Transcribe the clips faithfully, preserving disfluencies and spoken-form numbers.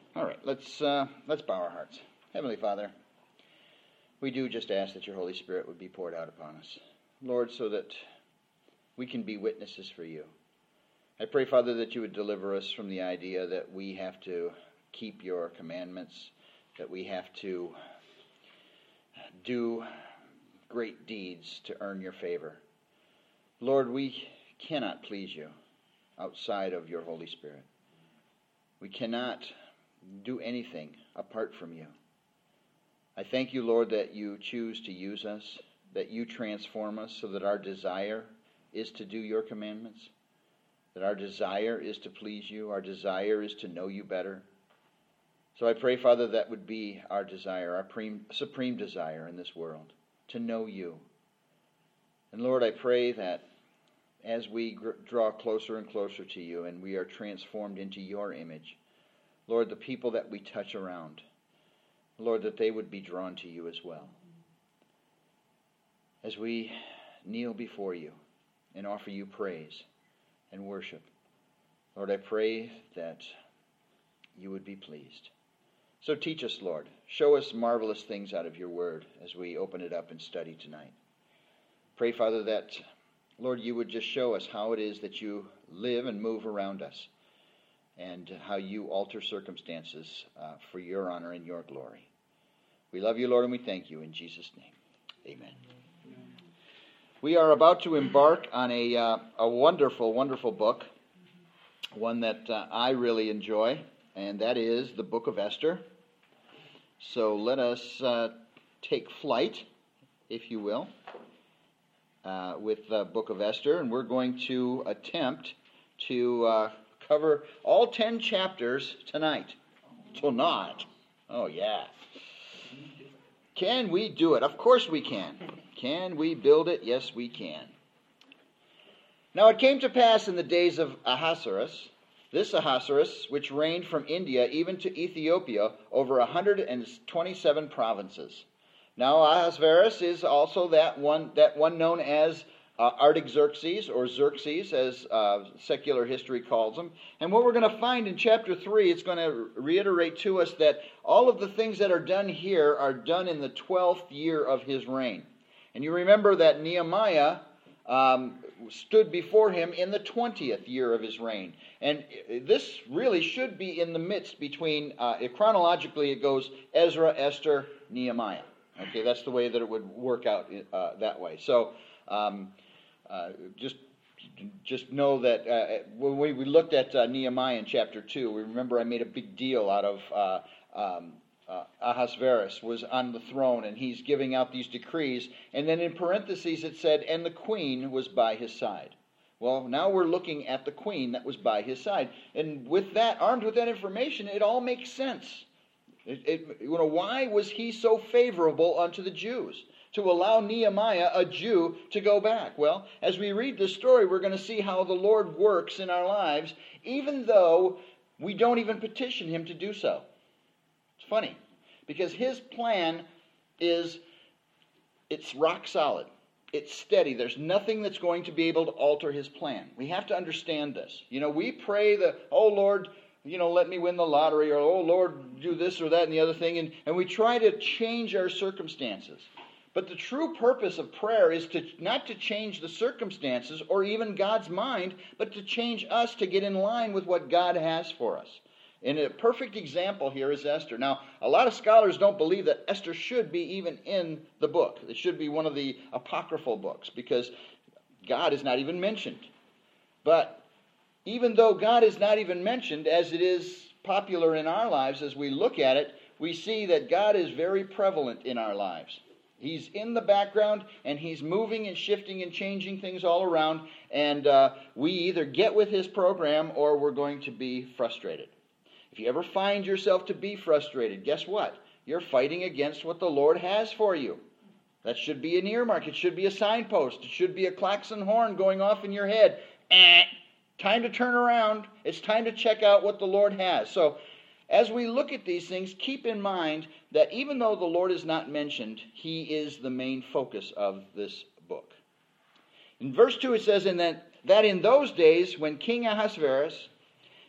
All right, let's uh, let's bow our hearts. Heavenly Father, we do just ask that your Holy Spirit would be poured out upon us, Lord, so that we can be witnesses for you. I pray, Father, that you would deliver us from the idea that we have to keep your commandments, that we have to do great deeds to earn your favor. Lord, we cannot please you outside of your Holy Spirit. We cannot do anything apart from you. I thank you, Lord, that you choose to use us, that you transform us so that our desire is to do your commandments, that our desire is to please you, our desire is to know you better. So I pray, Father, that would be our desire, our supreme desire in this world, to know you. And Lord, I pray that as we draw closer and closer to you and we are transformed into your image, Lord, the people that we touch around, Lord, that they would be drawn to you as well. As we kneel before you and offer you praise and worship, Lord, I pray that you would be pleased. So teach us, Lord. Show us marvelous things out of your word as we open it up and study tonight. Pray, Father, that, Lord, you would just show us how it is that you live and move around us, and how you alter circumstances uh, for your honor and your glory. We love you, Lord, and we thank you in Jesus' name. Amen. Amen. We are about to embark on a uh, a wonderful, wonderful book, one that uh, I really enjoy, and that is the Book of Esther. So let us uh, take flight, if you will, uh, with the Book of Esther, and we're going to attempt to Uh, cover all ten chapters tonight. Tonight. Oh, yeah. Can we do it? Of course we can. Can we build it? Yes, we can. Now it came to pass in the days of Ahasuerus, this Ahasuerus, which reigned from India even to Ethiopia over one hundred twenty-seven provinces. Now Ahasuerus is also that one, that one known as Uh, Artaxerxes, or Xerxes, as uh, secular history calls him. And what we're going to find in chapter three, it's going to reiterate to us that all of the things that are done here are done in the twelfth year of his reign. And you remember that Nehemiah um, stood before him in the twentieth year of his reign. And this really should be in the midst between, uh, chronologically it goes Ezra, Esther, Nehemiah. Okay, that's the way that it would work out uh, that way. So, um, Uh, just just know that uh, when we, we looked at uh, Nehemiah in chapter two, we remember I made a big deal out of uh, um, uh, Ahasuerus was on the throne, and he's giving out these decrees. And then in parentheses it said, and the queen was by his side. Well, now we're looking at the queen that was by his side. And with that, armed with that information, it all makes sense. It, it, you know, why was he so favorable unto the Jews to allow Nehemiah, a Jew, to go back? Well, as we read this story, we're going to see how the Lord works in our lives, even though we don't even petition him to do so. It's funny, because his plan is, it's rock solid. It's steady. There's nothing that's going to be able to alter his plan. We have to understand this. You know, we pray the, oh Lord, you know, let me win the lottery, or oh Lord, do this or that and the other thing, and, and we try to change our circumstances. But the true purpose of prayer is to not to change the circumstances or even God's mind, but to change us to get in line with what God has for us. And a perfect example here is Esther. Now, a lot of scholars don't believe that Esther should be even in the book. It should be one of the apocryphal books because God is not even mentioned. But even though God is not even mentioned, as it is popular in our lives as we look at it, we see that God is very prevalent in our lives. He's in the background, and he's moving and shifting and changing things all around, and uh, we either get with his program or we're going to be frustrated. If you ever find yourself to be frustrated, guess what? You're fighting against what the Lord has for you. That should be an earmark. It should be a signpost. It should be a klaxon horn going off in your head. Eh, time to turn around. It's time to check out what the Lord has. So, as we look at these things, keep in mind that even though the Lord is not mentioned, he is the main focus of this book. In verse two it says, in that, that in those days when King Ahasuerus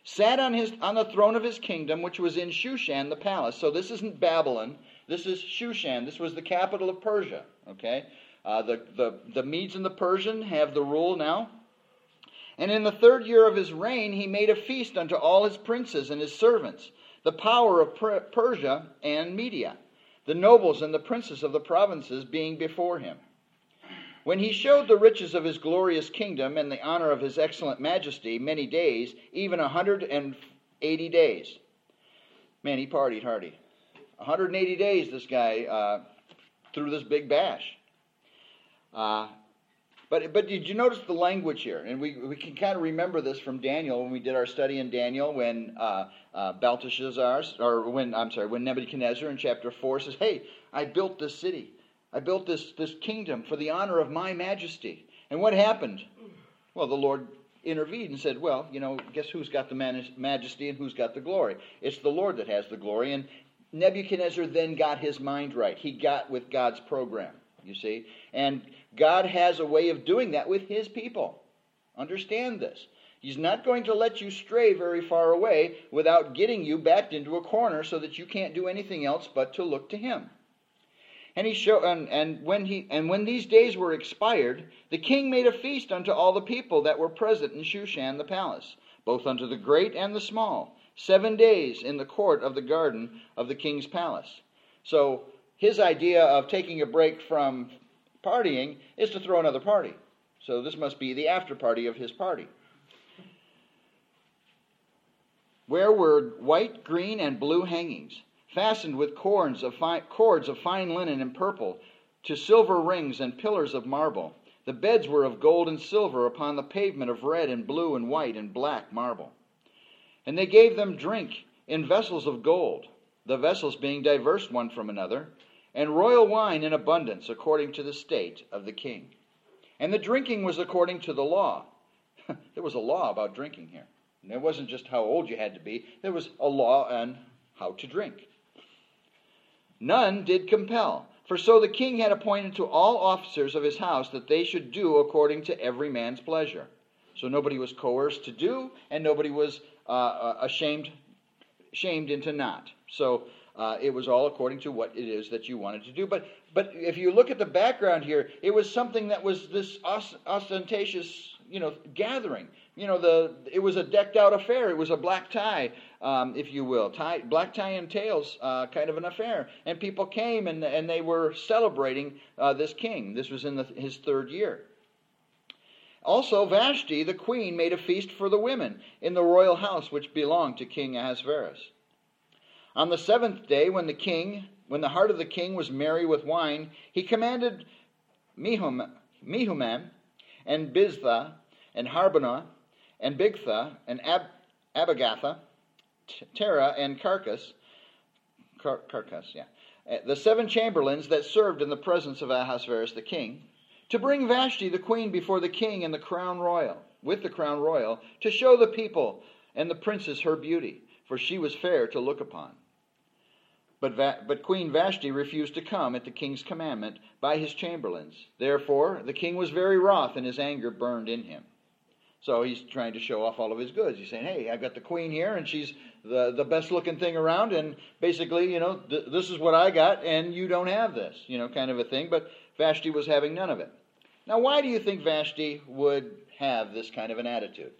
sat on his on the throne of his kingdom, which was in Shushan, the palace. So this isn't Babylon. This is Shushan. This was the capital of Persia. Okay, uh, the, the, the Medes and the Persian have the rule now. And in the third year of his reign, he made a feast unto all his princes and his servants, the power of per- Persia and Media, the nobles and the princes of the provinces being before him. When he showed the riches of his glorious kingdom and the honor of his excellent majesty many days, even a hundred and eighty days. Man, he partied hardy. A hundred and eighty days this guy uh, threw this big bash. Uh, but but did you notice the language here? And we, we can kind of remember this from Daniel when we did our study in Daniel when uh, uh, Belteshazzar, or when, I'm sorry, when Nebuchadnezzar in chapter four says, hey, I built this city. I built this, this kingdom for the honor of my majesty. And what happened? Well, the Lord intervened and said, well, you know, guess who's got the majesty and who's got the glory? It's the Lord that has the glory. And Nebuchadnezzar then got his mind right. He got with God's program, you see. And God has a way of doing that with his people. Understand this. He's not going to let you stray very far away without getting you backed into a corner so that you can't do anything else but to look to him. And he show, and, and when he and when these days were expired, the king made a feast unto all the people that were present in Shushan the palace, both unto the great and the small, seven days in the court of the garden of the king's palace. So his idea of taking a break from partying is to throw another party. So this must be the after party of his party. Where were white, green, and blue hangings, fastened with cords of, fine, cords of fine linen and purple, to silver rings and pillars of marble. The beds were of gold and silver upon the pavement of red and blue and white and black marble. And they gave them drink in vessels of gold, the vessels being diverse one from another, and royal wine in abundance according to the state of the king. And the drinking was according to the law. There was a law about drinking here. And it wasn't just how old you had to be. There was a law on how to drink. None did compel, for so the king had appointed to all officers of his house that they should do according to every man's pleasure. So nobody was coerced to do, and nobody was uh, ashamed, shamed into not. So uh, it was all according to what it is that you wanted to do. But but if you look at the background here, it was something that was this ostentatious, you know, gathering. You know, the it was a decked out affair. It was a black tie, um, if you will, tie, black tie and tails, uh, kind of an affair. And people came and and they were celebrating uh, this king. This was in the, his third year. Also, Vashti, the queen, made a feast for the women in the royal house which belonged to King Ahasuerus. On the seventh day, when the king, when the heart of the king was merry with wine, he commanded Mehum, Mehumman and Biztha and Harbonah and Bigtha and Ab, Abigatha, Terah and Carcas, Car, Carcas, yeah, the seven chamberlains that served in the presence of Ahasuerus the king, to bring Vashti the queen before the king and the crown royal, with the crown royal, to show the people and the princes her beauty, for she was fair to look upon. But, Va- but Queen Vashti refused to come at the king's commandment by his chamberlains. Therefore the king was very wroth, and his anger burned in him. So he's trying to show off all of his goods. He's saying, hey, I've got the queen here, and she's the, the best looking thing around, and basically, you know, th- this is what I got, and you don't have this, you know, kind of a thing. But Vashti was having none of it. Now, why do you think Vashti would have this kind of an attitude?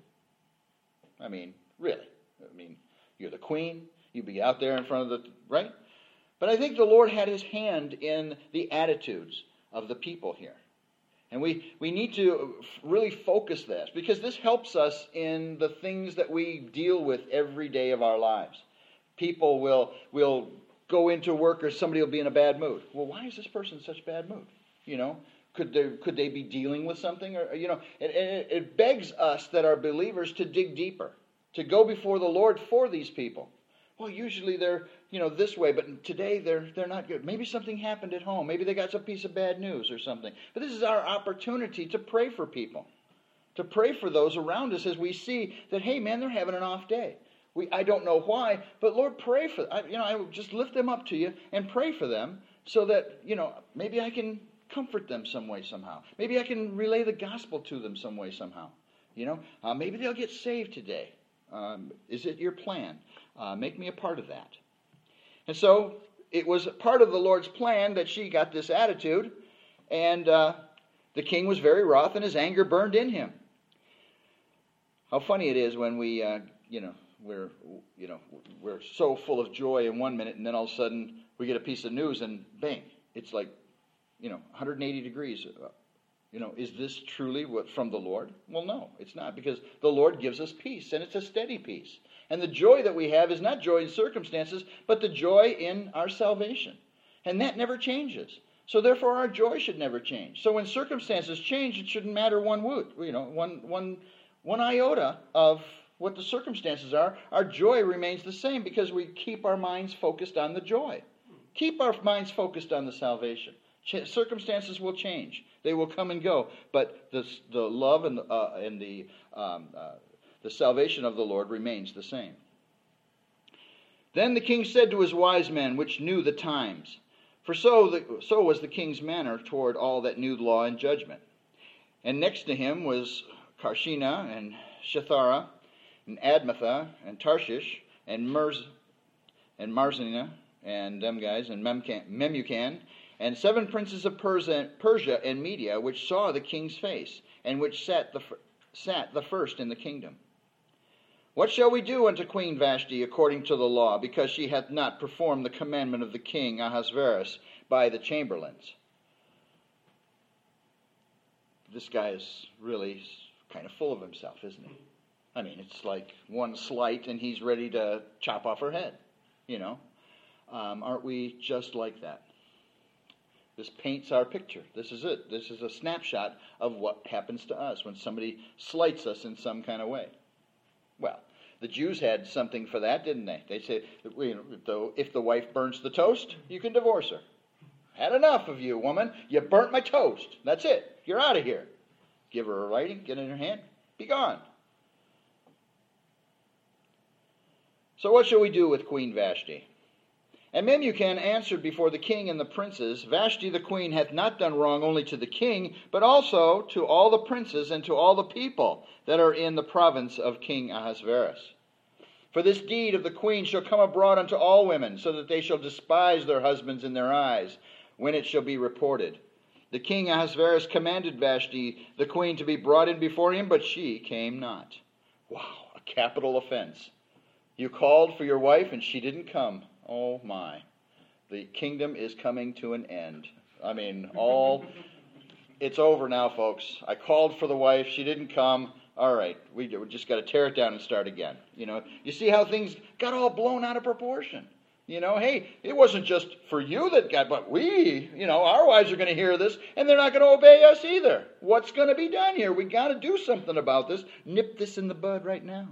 I mean, really. I mean, you're the queen. You'd be out there in front of the, right? But I think the Lord had his hand in the attitudes of the people here. And we, we need to really focus this, because this helps us in the things that we deal with every day of our lives. People will, will go into work, or somebody will be in a bad mood. Well, why is this person in such a bad mood? You know, could they, could they be dealing with something? Or, you know, it, it, it begs us that are believers to dig deeper, to go before the Lord for these people. Well, usually they're, you know, this way, but today they're they're not good. Maybe something happened at home. Maybe they got some piece of bad news or something. But this is our opportunity to pray for people, to pray for those around us as we see that, hey, man, they're having an off day. We I don't know why, but Lord, pray for I, you know, I will just lift them up to you and pray for them so that, you know, maybe I can comfort them some way, somehow. Maybe I can relay the gospel to them some way, somehow. You know, uh, maybe they'll get saved today. Um, is it your plan? Uh, make me a part of that. And so it was part of the Lord's plan that she got this attitude, and uh, the king was very wroth, and his anger burned in him. How funny it is when we, uh, you know, we're, you know, we're so full of joy in one minute, and then all of a sudden we get a piece of news, and bang, it's like, you know, one hundred eighty degrees. You know, is this truly what from the Lord? Well, no, it's not, because the Lord gives us peace, and it's a steady peace. And the joy that we have is not joy in circumstances, but the joy in our salvation. And that never changes. So therefore our joy should never change. So when circumstances change, it shouldn't matter one woot, you know, one one one iota of what the circumstances are. Our joy remains the same because we keep our minds focused on the joy. Keep our minds focused on the salvation. Ch- circumstances will change. They will come and go. But the, the love and the, uh, and the, um, uh, the salvation of the Lord remains the same. Then the king said to his wise men, which knew the times, for so, the, so was the king's manner toward all that knew law and judgment. And next to him was Karshina and Shethara and Admatha and Tarshish and Merz and Marzina and them guys and Memcan, Memucan and seven princes of Persia, Persia and Media, which saw the king's face, and which sat the, sat the first in the kingdom. What shall we do unto Queen Vashti according to the law, because she hath not performed the commandment of the king Ahasuerus by the chamberlains? This guy is really kind of full of himself, isn't he? I mean, it's like one slight and he's ready to chop off her head, you know. Um, aren't we just like that? This paints our picture. This is it. This is a snapshot of what happens to us when somebody slights us in some kind of way. Well, the Jews had something for that, didn't they? They said, if the wife burns the toast, you can divorce her. Had enough of you, woman. You burnt my toast. That's it. You're out of here. Give her a writing, get it in her hand, be gone. So what shall we do with Queen Vashti? And Memucan answered before the king and the princes, Vashti the queen hath not done wrong only to the king, but also to all the princes and to all the people that are in the province of King Ahasuerus. For this deed of the queen shall come abroad unto all women, so that they shall despise their husbands in their eyes, when it shall be reported. The king Ahasuerus commanded Vashti the queen to be brought in before him, but she came not. Wow, a capital offense. You called for your wife and she didn't come. Oh my. The kingdom is coming to an end. I mean, all, it's over now, folks. I called for the wife, she didn't come. All right, we, we just got to tear it down and start again. You know, you see how things got all blown out of proportion. You know, hey, it wasn't just for you that got, but we, you know, our wives are going to hear this, and they're not going to obey us either. What's going to be done here? We got to do something about this. Nip this in the bud right now.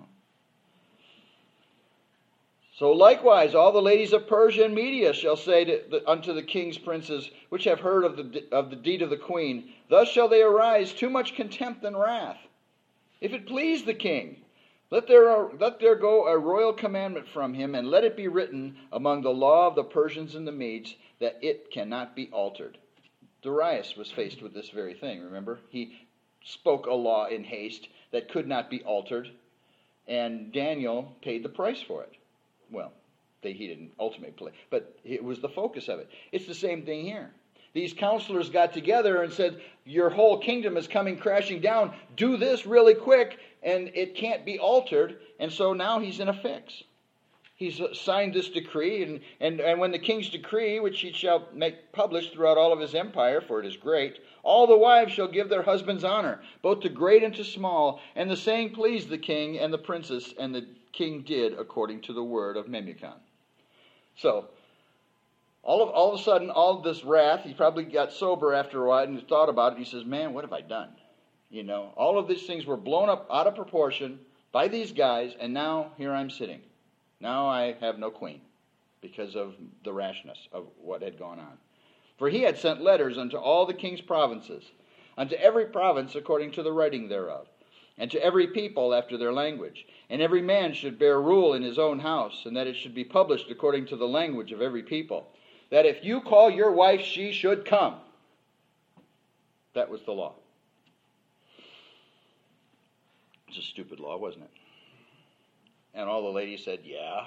So likewise, all the ladies of Persia and Media shall say to the, unto the king's princes, which have heard of the, of the deed of the queen, thus shall they arise too much contempt and wrath. If it please the king, let there, let there go a royal commandment from him, and let it be written among the law of the Persians and the Medes, that it cannot be altered. Darius was faced with this very thing, remember? He spoke a law in haste that could not be altered, and Daniel paid the price for it. Well, they, he didn't ultimately play, but it was the focus of it. It's the same thing here. These counselors got together and said, your whole kingdom is coming crashing down. Do this really quick, and it can't be altered. And so now he's in a fix. He's signed this decree, and, and, and when the king's decree, which he shall make published throughout all of his empire, for it is great, all the wives shall give their husbands honor, both to great and to small. And the saying pleased the king and the princess, and the king did according to the word of Memucan. So, all of all of a sudden, all of this wrath, he probably got sober after a while and thought about it. He says, man, what have I done? You know, all of these things were blown up out of proportion by these guys, and now here I'm sitting. Now I have no queen because of the rashness of what had gone on. For he had sent letters unto all the king's provinces, unto every province according to the writing thereof, and to every people after their language. And every man should bear rule in his own house, and that it should be published according to the language of every people, that if you call your wife, she should come. That was the law. It's a stupid law, wasn't it? And all the ladies said, yeah.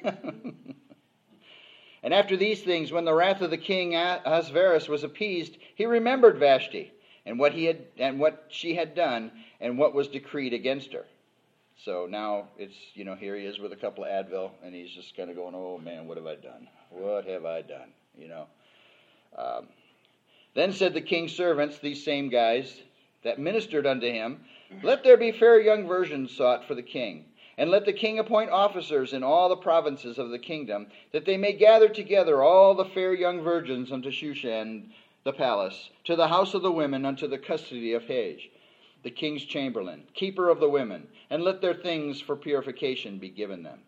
And after these things, when the wrath of the king Ahasuerus was appeased, he remembered Vashti and what he had and what she had done and what was decreed against her. So now it's, you know, here he is with a couple of Advil, and he's just kind of going, oh man, what have I done? What have I done? You know. Um, then said the king's servants, these same guys that ministered unto him, let there be fair young virgins sought for the king. And let the king appoint officers in all the provinces of the kingdom, that they may gather together all the fair young virgins unto Shushan the palace, to the house of the women, unto the custody of Hage, the king's chamberlain, keeper of the women, and let their things for purification be given them.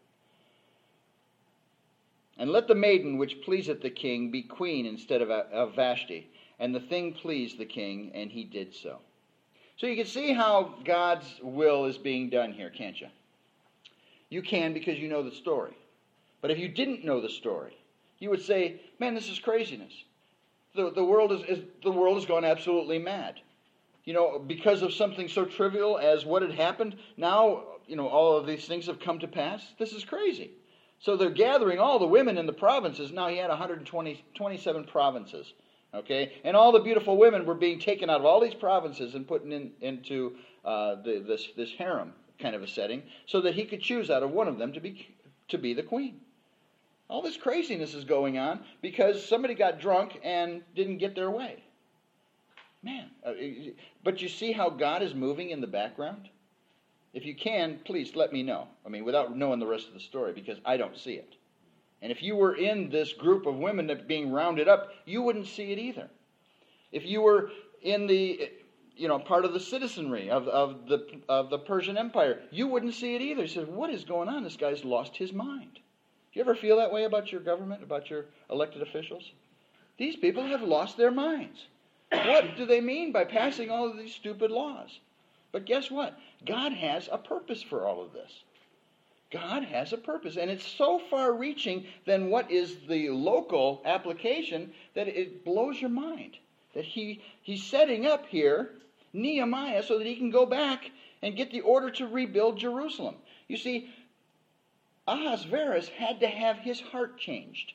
And let the maiden which pleaseth the king be queen instead of, of Vashti. And the thing pleased the king, and he did so. So you can see how God's will is being done here, can't you? You can because you know the story. But if you didn't know the story, you would say, man, this is craziness. The, the, world is, is, the world has gone absolutely mad. You know, because of something so trivial as what had happened, now, you know, all of these things have come to pass. This is crazy. So they're gathering all the women in the provinces. Now he had one hundred twenty, twenty-seven provinces. Okay, and all the beautiful women were being taken out of all these provinces and put in, into uh, the, this this harem kind of a setting, so that he could choose out of one of them to be to be the queen. All this craziness is going on because somebody got drunk and didn't get their way. Man, uh, but you see how God is moving in the background? If you can, please let me know. I mean, without knowing the rest of the story, because I don't see it. And if you were in this group of women that being rounded up, you wouldn't see it either. If you were in the, you know, part of the citizenry of, of the of the Persian Empire, you wouldn't see it either. You said, what is going on? This guy's lost his mind. Do you ever feel that way about your government, about your elected officials? These people have lost their minds. What do they mean by passing all of these stupid laws? But guess what? God has a purpose for all of this. God has a purpose, and it's so far-reaching than what is the local application that it blows your mind. That he he's setting up here Nehemiah so that he can go back and get the order to rebuild Jerusalem. You see, Ahasuerus had to have his heart changed.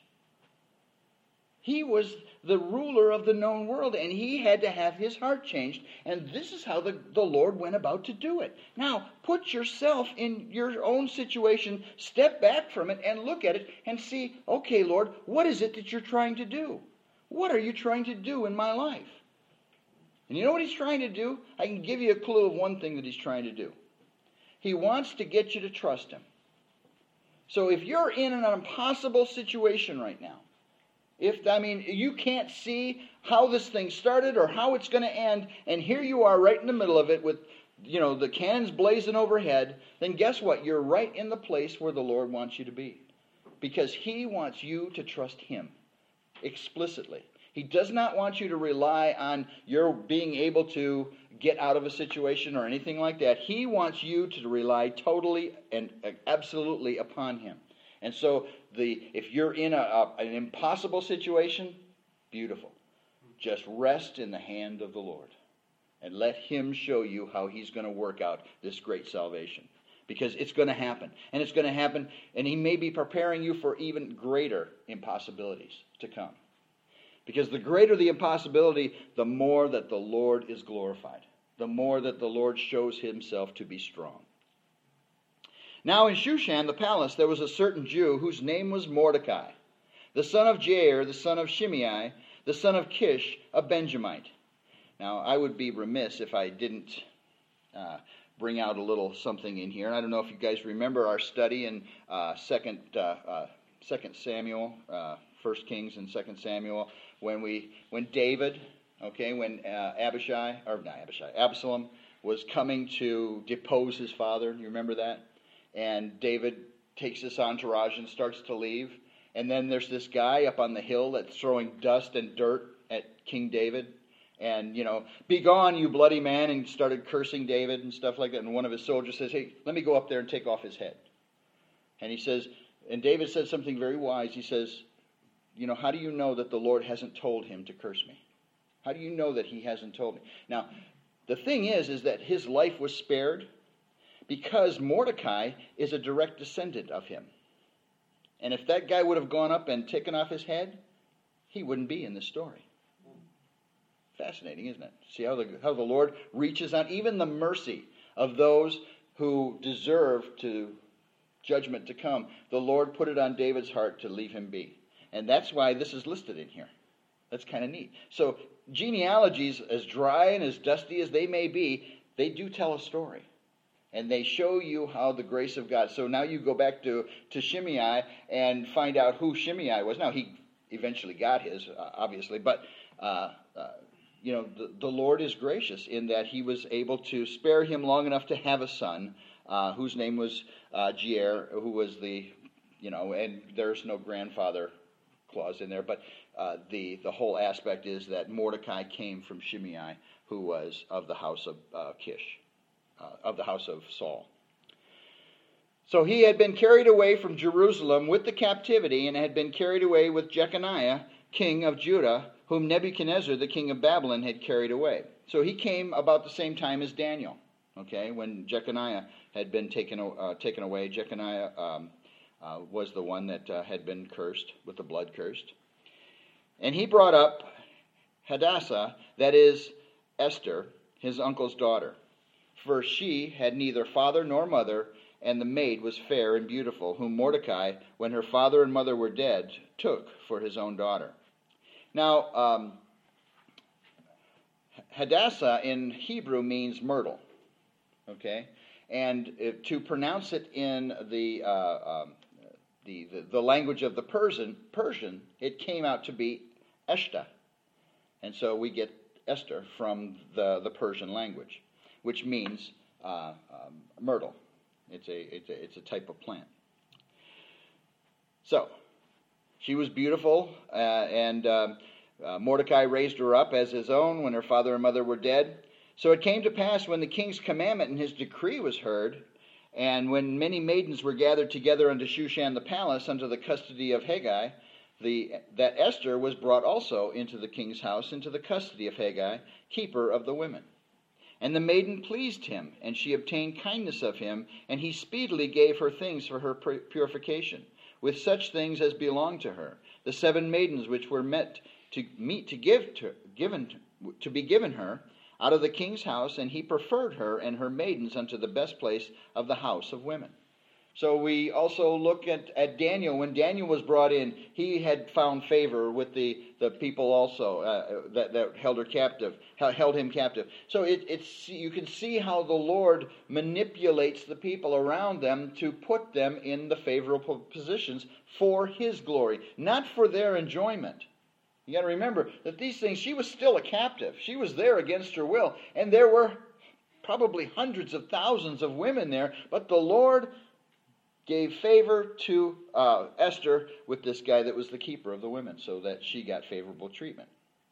He was the ruler of the known world, and he had to have his heart changed. And this is how the, the Lord went about to do it. Now, put yourself in your own situation, step back from it, and look at it and see, okay, Lord, what is it that you're trying to do? What are you trying to do in my life? And you know what he's trying to do? I can give you a clue of one thing that he's trying to do. He wants to get you to trust him. So if you're in an impossible situation right now, If, I mean, you can't see how this thing started or how it's going to end, and here you are right in the middle of it with, you know, the cannons blazing overhead, then guess what? You're right in the place where the Lord wants you to be. Because he wants you to trust him explicitly. He does not want you to rely on your being able to get out of a situation or anything like that. He wants you to rely totally and absolutely upon him. And so, the if you're in a, a, an impossible situation, beautiful. Just rest in the hand of the Lord. And let him show you how he's going to work out this great salvation. Because it's going to happen. And it's going to happen, and he may be preparing you for even greater impossibilities to come. Because the greater the impossibility, the more that the Lord is glorified. The more that the Lord shows himself to be strong. Now in Shushan, the palace, there was a certain Jew whose name was Mordecai, the son of Jair, the son of Shimei, the son of Kish, a Benjamite. Now, I would be remiss if I didn't uh, bring out a little something in here. And I don't know if you guys remember our study in uh, Second uh, uh, Second Samuel, uh, First Kings, and Second Samuel, when we when David, okay, when uh, Abishai or not Abishai, Absalom was coming to depose his father. You remember that? And David takes this entourage and starts to leave. And then there's this guy up on the hill that's throwing dust and dirt at King David. And, you know, be gone, you bloody man, and started cursing David and stuff like that. And one of his soldiers says, hey, let me go up there and take off his head. And he says, and David said something very wise. He says, you know, how do you know that the Lord hasn't told him to curse me? How do you know that he hasn't told me? Now, the thing is, is that his life was spared because Mordecai is a direct descendant of him. And if that guy would have gone up and taken off his head, he wouldn't be in the story. Fascinating, isn't it? See how the, how the Lord reaches out, even the mercy of those who deserve to judgment to come. The Lord put it on David's heart to leave him be. And that's why this is listed in here. That's kind of neat. So genealogies, as dry and as dusty as they may be, they do tell a story. And they show you how the grace of God. So now you go back to, to Shimei and find out who Shimei was. Now, he eventually got his, uh, obviously. But, uh, uh, you know, the, the Lord is gracious in that he was able to spare him long enough to have a son, uh, whose name was uh, Jair, who was the, you know, and there's no grandfather clause in there. But uh, the, the whole aspect is that Mordecai came from Shimei, who was of the house of uh, Kish. Uh, of the house of Saul. So he had been carried away from Jerusalem with the captivity, and had been carried away with Jeconiah, king of Judah, whom Nebuchadnezzar, the king of Babylon, had carried away. So he came about the same time as Daniel, okay, when Jeconiah had been taken uh, taken away. Jeconiah um, uh, was the one that uh, had been cursed, with the blood cursed. And he brought up Hadassah, that is Esther, his uncle's daughter. For she had neither father nor mother, and the maid was fair and beautiful, whom Mordecai, when her father and mother were dead, took for his own daughter. Now, um, Hadassah in Hebrew means myrtle, okay? And if, to pronounce it in the, uh, um, the, the the language of the Persian, Persian, it came out to be Eshta. And so we get Esther from the, the Persian language, which means uh, um, myrtle. It's a, it's a it's a type of plant. So, she was beautiful, uh, and um, uh, Mordecai raised her up as his own when her father and mother were dead. So it came to pass, when the king's commandment and his decree was heard, and when many maidens were gathered together unto Shushan the palace, unto the custody of Hegai, the, that Esther was brought also into the king's house, into the custody of Hegai, keeper of the women. And the maiden pleased him, and she obtained kindness of him, and he speedily gave her things for her purification, with such things as belonged to her, the seven maidens which were met to meet to give to given to be given her out of the king's house, and he preferred her and her maidens unto the best place of the house of women. So we also look at, at Daniel. When Daniel was brought in, he had found favor with the, the people also uh, that, that held her captive, held him captive. So it, it's you can see how the Lord manipulates the people around them to put them in the favorable positions for his glory, not for their enjoyment. You got to remember that these things, she was still a captive. She was there against her will, and there were probably hundreds of thousands of women there, but the Lord gave favor to uh, Esther with this guy that was the keeper of the women, so that she got favorable treatment.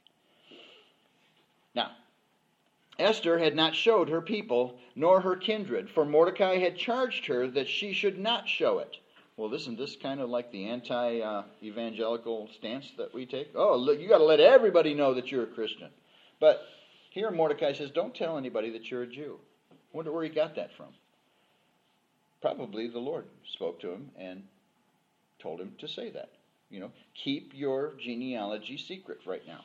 Now, Esther had not showed her people nor her kindred, for Mordecai had charged her that she should not show it. Well, isn't this kind of like the anti-evangelical uh, stance that we take? Oh, look, you got to let everybody know that you're a Christian. But here Mordecai says, don't tell anybody that you're a Jew. I wonder where he got that from. Probably the Lord spoke to him and told him to say that. You know, keep your genealogy secret right now.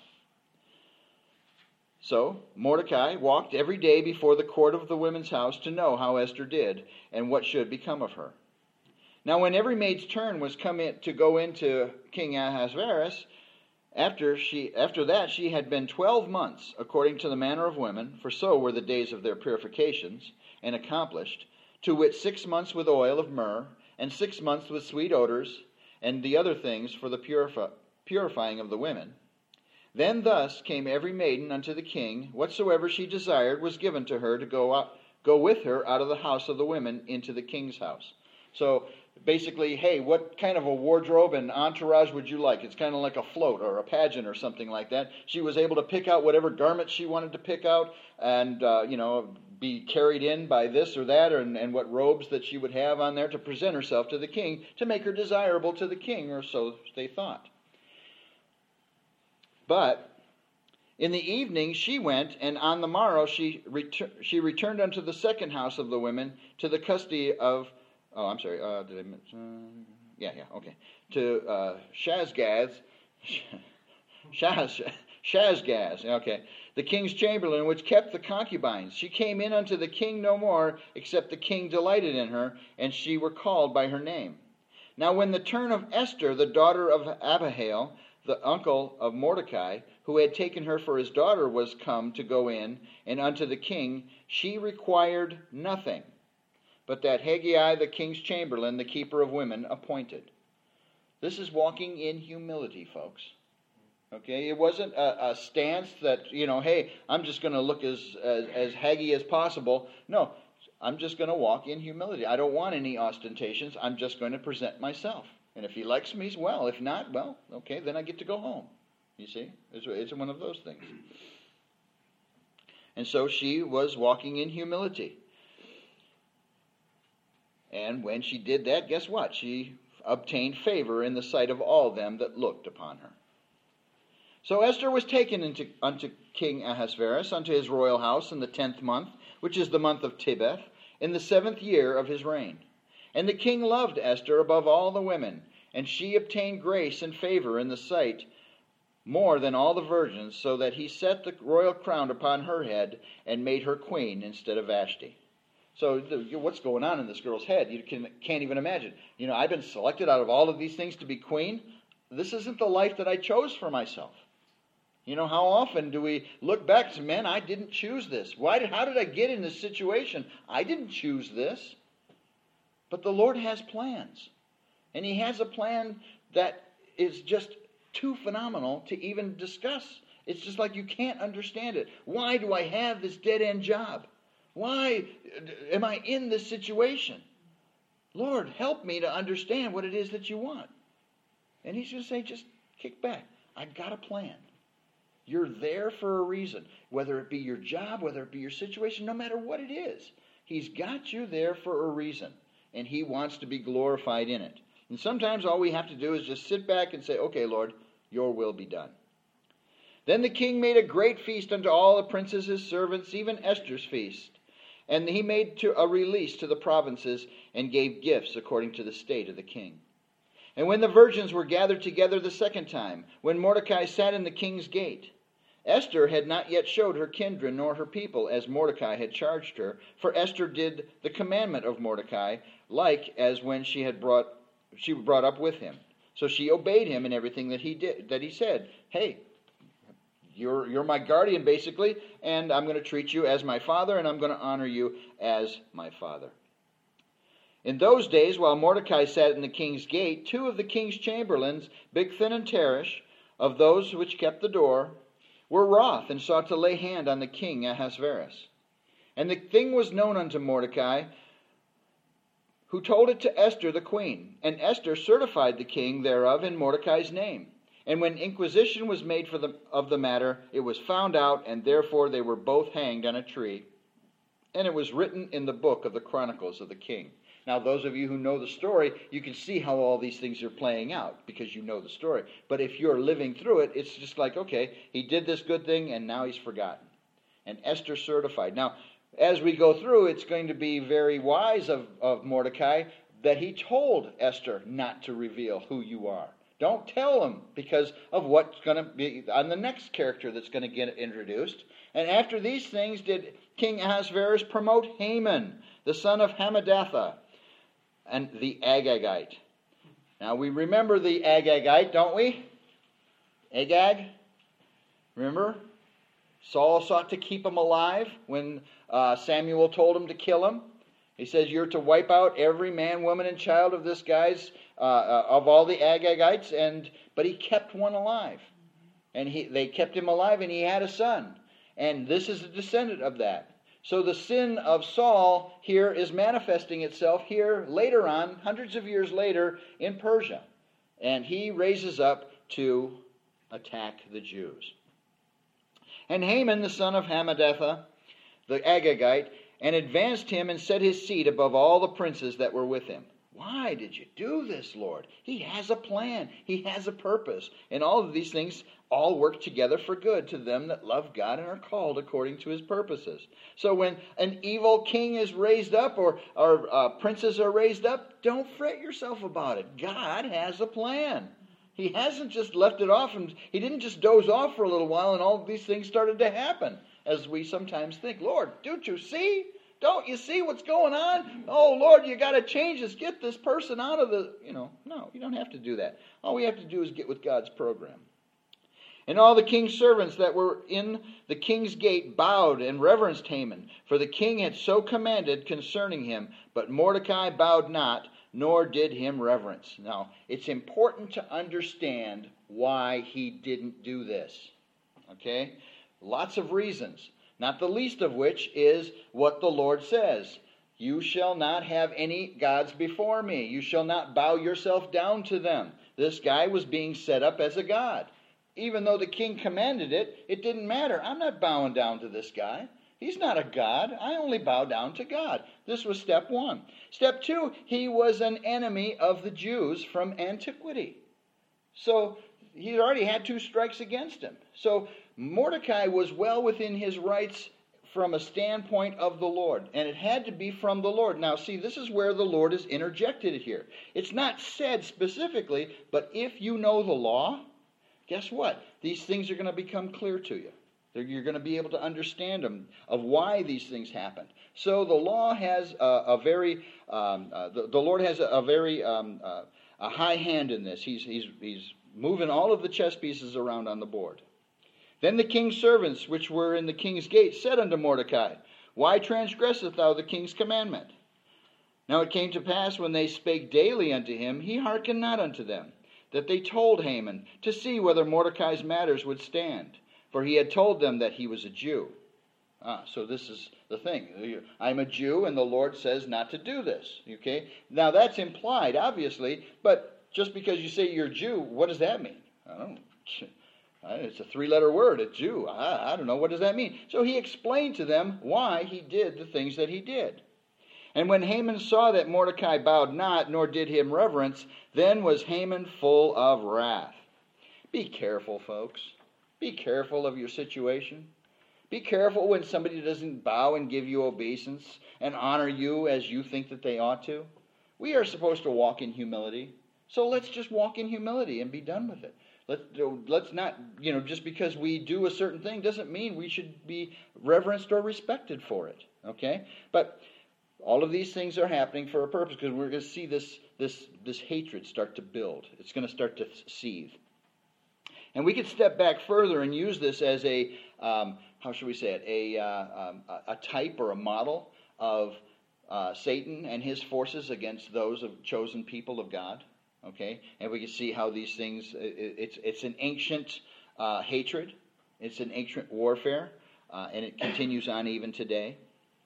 So Mordecai walked every day before the court of the women's house to know how Esther did and what should become of her. Now when every maid's turn was come in to go into King Ahasuerus, after she after that she had been twelve months, according to the manner of women, for so were the days of their purifications, and accomplished, to wit, six months with oil of myrrh, and six months with sweet odors, and the other things for the purifi- purifying of the women. Then thus came every maiden unto the king, whatsoever she desired was given to her to go out, go with her out of the house of the women into the king's house. So basically, hey, what kind of a wardrobe and entourage would you like? It's kind of like a float or a pageant or something like that. She was able to pick out whatever garments she wanted to pick out, and, uh, you know, be carried in by this or that, or, and what robes that she would have on there to present herself to the king, to make her desirable to the king, or so they thought. But In the evening she went, and on the morrow she, retur- she returned unto the second house of the women to the custody of, oh, I'm sorry, uh, did I mention, uh, yeah, yeah, okay, to uh, Shazgaz, Shaz, Shazgaz, okay, the king's chamberlain, which kept the concubines. She came in unto the king no more, except the king delighted in her, and she were called by her name. Now when the turn of Esther, the daughter of Abihail, the uncle of Mordecai, who had taken her for his daughter, was come to go in, and unto the king, she required nothing, but that Hegai, the king's chamberlain, the keeper of women, appointed. This is walking in humility, folks. Okay, it wasn't a, a stance that, you know, hey, I'm just going to look as, as, as haggy as possible. No, I'm just going to walk in humility. I don't want any ostentations. I'm just going to present myself. And if he likes me, well. If not, well, okay, then I get to go home. You see, it's, it's one of those things. And so she was walking in humility. And when she did that, guess what? She obtained favor in the sight of all them that looked upon her. So Esther was taken into, unto King Ahasuerus, unto his royal house in the tenth month, which is the month of Tebeth, in the seventh year of his reign. And the king loved Esther above all the women, and she obtained grace and favor in the sight more than all the virgins, so that he set the royal crown upon her head and made her queen instead of Vashti. So what's going on in this girl's head? You can, can't even imagine. You know, I've been selected out of all of these things to be queen. This isn't the life that I chose for myself. You know, how often do we look back and say, man, I didn't choose this. Why did, how did I get in this situation? I didn't choose this. But the Lord has plans. And he has a plan that is just too phenomenal to even discuss. It's just like you can't understand it. Why do I have this dead-end job? Why am I in this situation? Lord, help me to understand what it is that you want. And he's going to say, just kick back. I've got a plan. You're there for a reason. Whether it be your job, whether it be your situation, no matter what it is. He's got you there for a reason. And he wants to be glorified in it. And sometimes all we have to do is just sit back and say, okay, Lord, your will be done. Then the king made a great feast unto all the princes his servants, even Esther's feast. And he made to a release to the provinces and gave gifts according to the state of the king. And when the virgins were gathered together the second time, when Mordecai sat in the king's gate, Esther had not yet showed her kindred nor her people, as Mordecai had charged her, for Esther did the commandment of Mordecai, like as when she had brought she brought up with him. So she obeyed him in everything that he did, that he said. Hey, you're you're my guardian basically, and I'm going to treat you as my father, and I'm going to honor you as my father. In those days, while Mordecai sat in the king's gate, two of the king's chamberlains, Bigthan and Teresh, of those which kept the door, were wroth, and sought to lay hand on the king Ahasuerus. And the thing was known unto Mordecai, who told it to Esther the queen. And Esther certified the king thereof in Mordecai's name. And when inquisition was made for the, of the matter, it was found out, and therefore they were both hanged on a tree. And it was written in the book of the Chronicles of the king. Now, those of you who know the story, you can see how all these things are playing out because you know the story. But if you're living through it, it's just like, okay, he did this good thing and now he's forgotten. And Esther certified. Now, as we go through, it's going to be very wise of, of Mordecai that he told Esther not to reveal who you are. Don't tell him because of what's going to be on the next character that's going to get introduced. And after these things did King Ahasuerus promote Haman, the son of Hammedatha, and the Agagite. Now we remember the Agagite, don't we? Agag? Remember? Saul sought to keep him alive when uh, Samuel told him to kill him. He says, you're to wipe out every man, woman, and child of this guy's, uh, uh, of all the Agagites, and but he kept one alive. And he, they kept him alive, and he had a son. And this is a descendant of that. So the sin of Saul here is manifesting itself here later on, hundreds of years later, in Persia. And he raises up to attack the Jews. And Haman, the son of Hammedatha, the Agagite, and advanced him and set his seat above all the princes that were with him. Why did you do this, Lord? He has a plan. He has a purpose. And all of these things all work together for good to them that love God and are called according to his purposes. So when an evil king is raised up or, or uh, princes are raised up, don't fret yourself about it. God has a plan. He hasn't just left it off, and he didn't just doze off for a little while and all of these things started to happen, as we sometimes think. Lord, don't you see? Don't you see what's going on? Oh, Lord, you got to change this. Get this person out of the, you know. No, you don't have to do that. All we have to do is get with God's program. And all the king's servants that were in the king's gate bowed and reverenced Haman, for the king had so commanded concerning him. But Mordecai bowed not, nor did him reverence. Now, it's important to understand why he didn't do this. Okay? Lots of reasons. Not the least of which is what the Lord says. You shall not have any gods before me. You shall not bow yourself down to them. This guy was being set up as a god. Even though the king commanded it, it didn't matter. I'm not bowing down to this guy. He's not a god. I only bow down to God. This was step one. Step two, he was an enemy of the Jews from antiquity. So he already had two strikes against him. So Mordecai was well within his rights from a standpoint of the Lord. And it had to be from the Lord. Now see, this is where the Lord is interjected here. It's not said specifically, but if you know the law, guess what? These things are going to become clear to you. You're going to be able to understand them, of why these things happened. So the law has a, a very, um, uh, the, the Lord has a, a very um, uh, a high hand in this. He's, he's, he's moving all of the chess pieces around on the board. Then the king's servants, which were in the king's gate, said unto Mordecai, Why transgresseth thou the king's commandment? Now it came to pass, when they spake daily unto him, he hearkened not unto them, that they told Haman, to see whether Mordecai's matters would stand. For he had told them that he was a Jew. Ah, so this is the thing. I'm a Jew, and the Lord says not to do this. Okay? Now that's implied, obviously, but just because you say you're a Jew, what does that mean? I don't know. It's a three-letter word, a Jew. I, I don't know. What does that mean? So he explained to them why he did the things that he did. And when Haman saw that Mordecai bowed not, nor did him reverence, then was Haman full of wrath. Be careful, folks. Be careful of your situation. Be careful when somebody doesn't bow and give you obeisance and honor you as you think that they ought to. We are supposed to walk in humility. So let's just walk in humility and be done with it. Let's, let's not, you know, just because we do a certain thing doesn't mean we should be reverenced or respected for it. Okay? But all of these things are happening for a purpose, because we're going to see this, this, this hatred start to build. It's going to start to seethe. And we could step back further and use this as a, um, how should we say it, a, uh, um, a type or a model of uh, Satan and his forces against those of chosen people of God. Okay? And we can see how these things, it, it's, it's an ancient uh, hatred. It's an ancient warfare. Uh, and it continues on even today.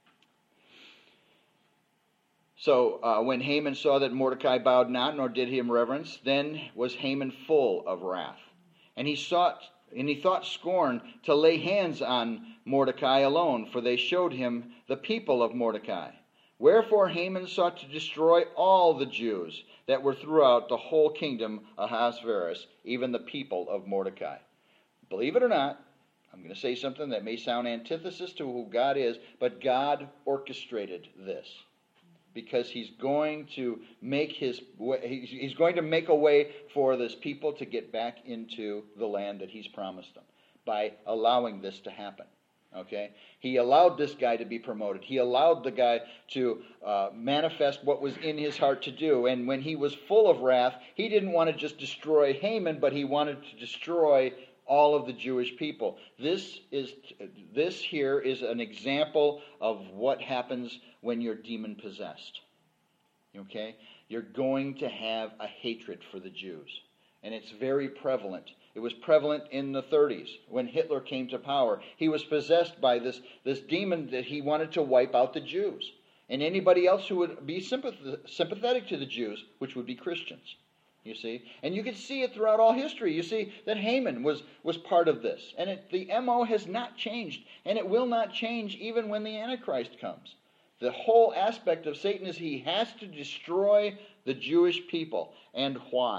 So uh, when Haman saw that Mordecai bowed not, nor did him reverence, then was Haman full of wrath. And he sought, and he thought scorn to lay hands on Mordecai alone, for they showed him the people of Mordecai. Wherefore Haman sought to destroy all the Jews that were throughout the whole kingdom of Ahasuerus, even the people of Mordecai. Believe it or not, I'm going to say something that may sound antithesis to who God is, but God orchestrated this. Because he's going to make his way, he's going to make a way for this people to get back into the land that he's promised them by allowing this to happen. Okay, he allowed this guy to be promoted. He allowed the guy to uh, manifest what was in his heart to do. And when he was full of wrath, he didn't want to just destroy Haman, but he wanted to destroy all of the Jewish people. This is this here is an example of what happens when you're demon possessed. Okay? You're going to have a hatred for the Jews. And it's very prevalent. It was prevalent in the thirties when Hitler came to power. He was possessed by this, this demon that he wanted to wipe out the Jews. And anybody else who would be sympath- sympathetic to the Jews, which would be Christians. You see? And you can see it throughout all history. You see that Haman was, was part of this. And it, the M O has not changed. And it will not change even when the Antichrist comes. The whole aspect of Satan is he has to destroy the Jewish people. And why?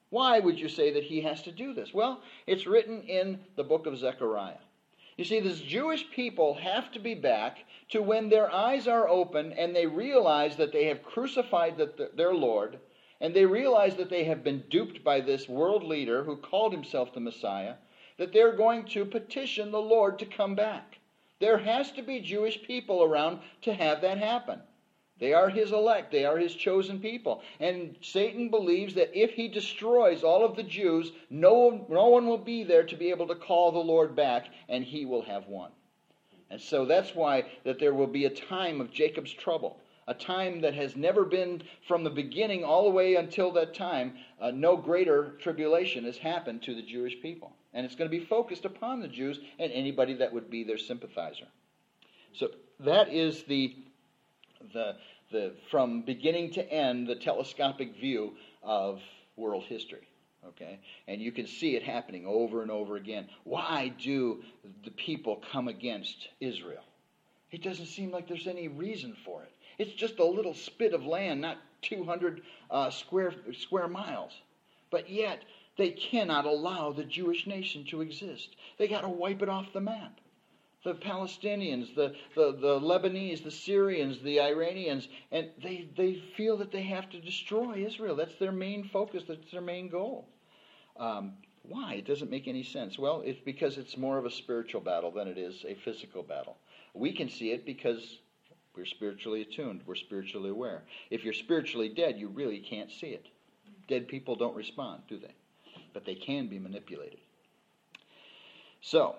Why would you say that he has to do this? Well, it's written in the book of Zechariah. You see, this Jewish people have to be back to when their eyes are open and they realize that they have crucified the, their Lord, and they realize that they have been duped by this world leader who called himself the Messiah, that they're going to petition the Lord to come back. There has to be Jewish people around to have that happen. They are his elect. They are his chosen people. And Satan believes that if he destroys all of the Jews, no, no one will be there to be able to call the Lord back, and he will have won. And so that's why that there will be a time of Jacob's trouble, a time that has never been from the beginning all the way until that time. Uh, no greater tribulation has happened to the Jewish people. And it's going to be focused upon the Jews and anybody that would be their sympathizer. So that is the... The, the from beginning to end, the telescopic view of world history. Okay? And you can see it happening over and over again. Why do the people come against Israel? It doesn't seem like there's any reason for it. It's just a little spit of land, not two hundred uh, square square miles. But yet, they cannot allow the Jewish nation to exist. They got to wipe it off the map. The Palestinians, the, the, the Lebanese, the Syrians, the Iranians, and they, they feel that they have to destroy Israel. That's their main focus. That's their main goal. Um, why? It doesn't make any sense. Well, it's because it's more of a spiritual battle than it is a physical battle. We can see it because we're spiritually attuned. We're spiritually aware. If you're spiritually dead, you really can't see it. Dead people don't respond, do they? But they can be manipulated. So...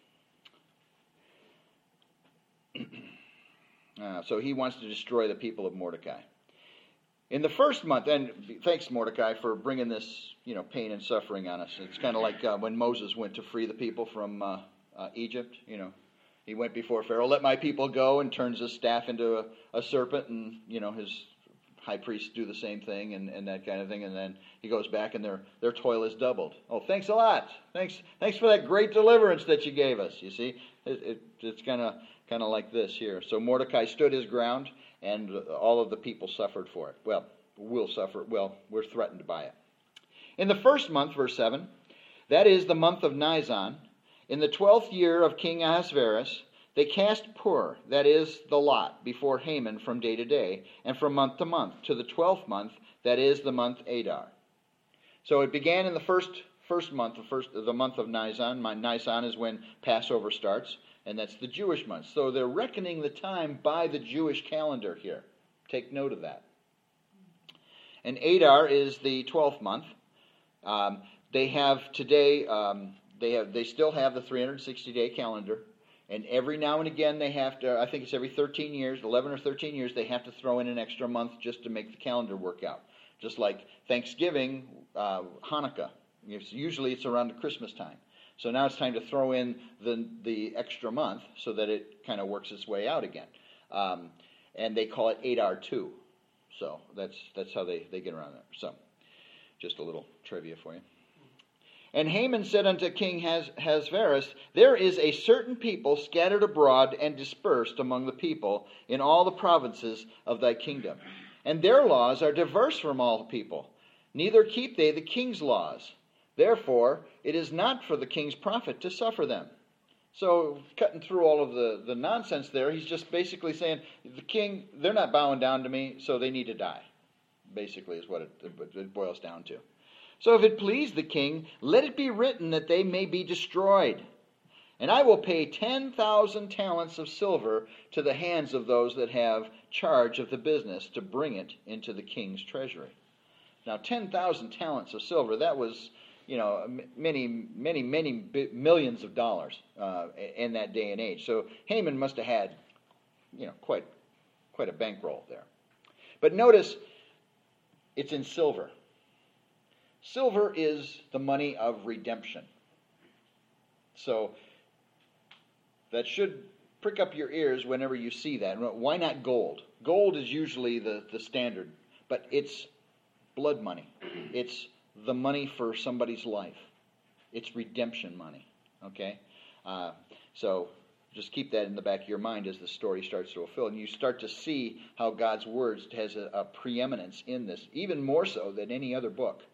Uh, so he wants to destroy the people of Mordecai. In the first month, and thanks Mordecai for bringing this, you know, pain and suffering on us. It's kind of like uh, when Moses went to free the people from uh, uh, Egypt. You know, he went before Pharaoh, let my people go, and turns his staff into a, a serpent, and you know his high priests do the same thing, and, and that kind of thing. And then he goes back, and their their toil is doubled. Oh, thanks a lot. Thanks, thanks for that great deliverance that you gave us. You see, it, it, it's kind of. Kind of like this here. So Mordecai stood his ground, and all of the people suffered for it. Well, will suffer. Well, we're threatened by it. In the first month, verse seven, that is the month of Nisan, in the twelfth year of King Ahasuerus, they cast pur, that is the lot, before Haman from day to day, and from month to month, to the twelfth month, that is the month Adar. So it began in the first first month, the first the month of Nisan. Nisan is when Passover starts. And that's the Jewish month. So they're reckoning the time by the Jewish calendar here. Take note of that. And Adar is the twelfth month. Um, they have today, um, they have they still have the three hundred sixty day calendar. And every now and again they have to, I think it's every thirteen years, eleven or thirteen years, they have to throw in an extra month just to make the calendar work out. Just like Thanksgiving, uh, Hanukkah. It's, usually it's around the Christmas time. So now it's time to throw in the the extra month so that it kind of works its way out again. Um, and they call it Adar two. So that's that's how they, they get around that. So just a little trivia for you. And Haman said unto King Ahasuerus, there is a certain people scattered abroad and dispersed among the people in all the provinces of thy kingdom. And their laws are diverse from all the people. Neither keep they the king's laws. Therefore, it is not for the king's profit to suffer them. So, cutting through all of the, the nonsense there, he's just basically saying, the king, they're not bowing down to me, so they need to die. Basically is what it, it boils down to. So if it please the king, let it be written that they may be destroyed. And I will pay ten thousand talents of silver to the hands of those that have charge of the business to bring it into the king's treasury. Now, ten thousand talents of silver, that was... you know, many, many, many millions of dollars uh, in that day and age. So Haman must have had, you know, quite, quite a bankroll there. But notice, it's in silver. Silver is the money of redemption. So that should prick up your ears whenever you see that. Why not gold? Gold is usually the, the standard, but it's blood money. It's the money for somebody's life. It's redemption money. Okay? Uh, so just keep that in the back of your mind as the story starts to fulfill. And you start to see how God's words has a, a preeminence in this, even more so than any other book.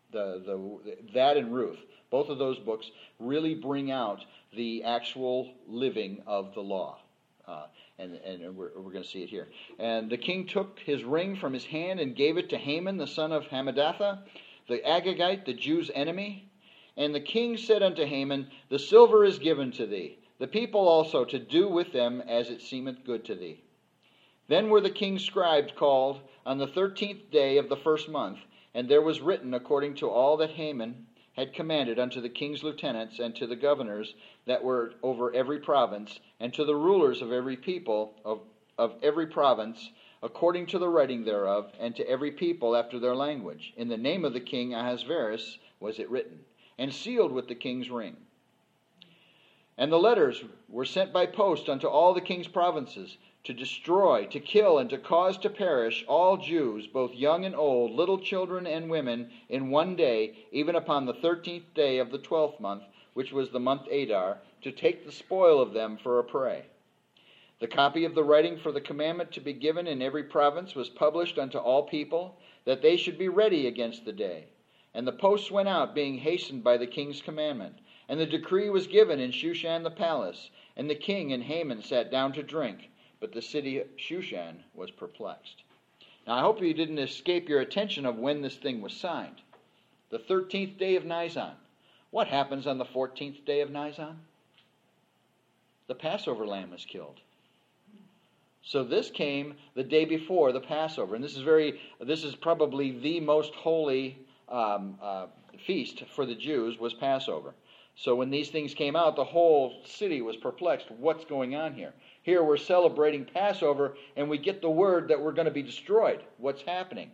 The, the, that and Ruth, both of those books really bring out the actual living of the law. Uh, and and we're, we're going to see it here. And the king took his ring from his hand and gave it to Haman, the son of Hammedatha, the Agagite, the Jews' enemy. And the king said unto Haman, the silver is given to thee, the people also to do with them as it seemeth good to thee. Then were the king's scribes called on the thirteenth day of the first month, and there was written according to all that Haman had commanded unto the king's lieutenants and to the governors that were over every province, and to the rulers of every people of, of every province, according to the writing thereof, and to every people after their language. In the name of the king Ahasuerus was it written, and sealed with the king's ring. And the letters were sent by post unto all the king's provinces, to destroy, to kill, and to cause to perish all Jews, both young and old, little children and women, in one day, even upon the thirteenth day of the twelfth month, which was the month Adar, to take the spoil of them for a prey. The copy of the writing for the commandment to be given in every province was published unto all people, that they should be ready against the day. And the posts went out, being hastened by the king's commandment. And the decree was given in Shushan the palace, and the king and Haman sat down to drink. But the city of Shushan was perplexed. Now I hope you didn't escape your attention of when this thing was signed. The thirteenth day of Nisan. What happens on the fourteenth day of Nisan? The Passover lamb is killed. So this came the day before the Passover. And this is very, this is probably the most holy um, uh, feast for the Jews, was Passover. So when these things came out, the whole city was perplexed. What's going on here? Here we're celebrating Passover, and we get the word that we're going to be destroyed. What's happening?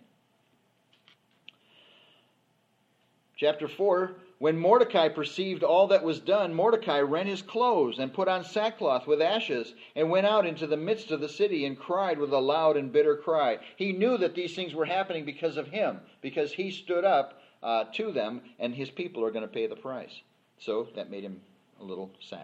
Chapter four, when Mordecai perceived all that was done, Mordecai rent his clothes and put on sackcloth with ashes and went out into the midst of the city and cried with a loud and bitter cry. He knew that these things were happening because of him, because he stood up uh, to them, and his people are going to pay the price. So that made him a little sad.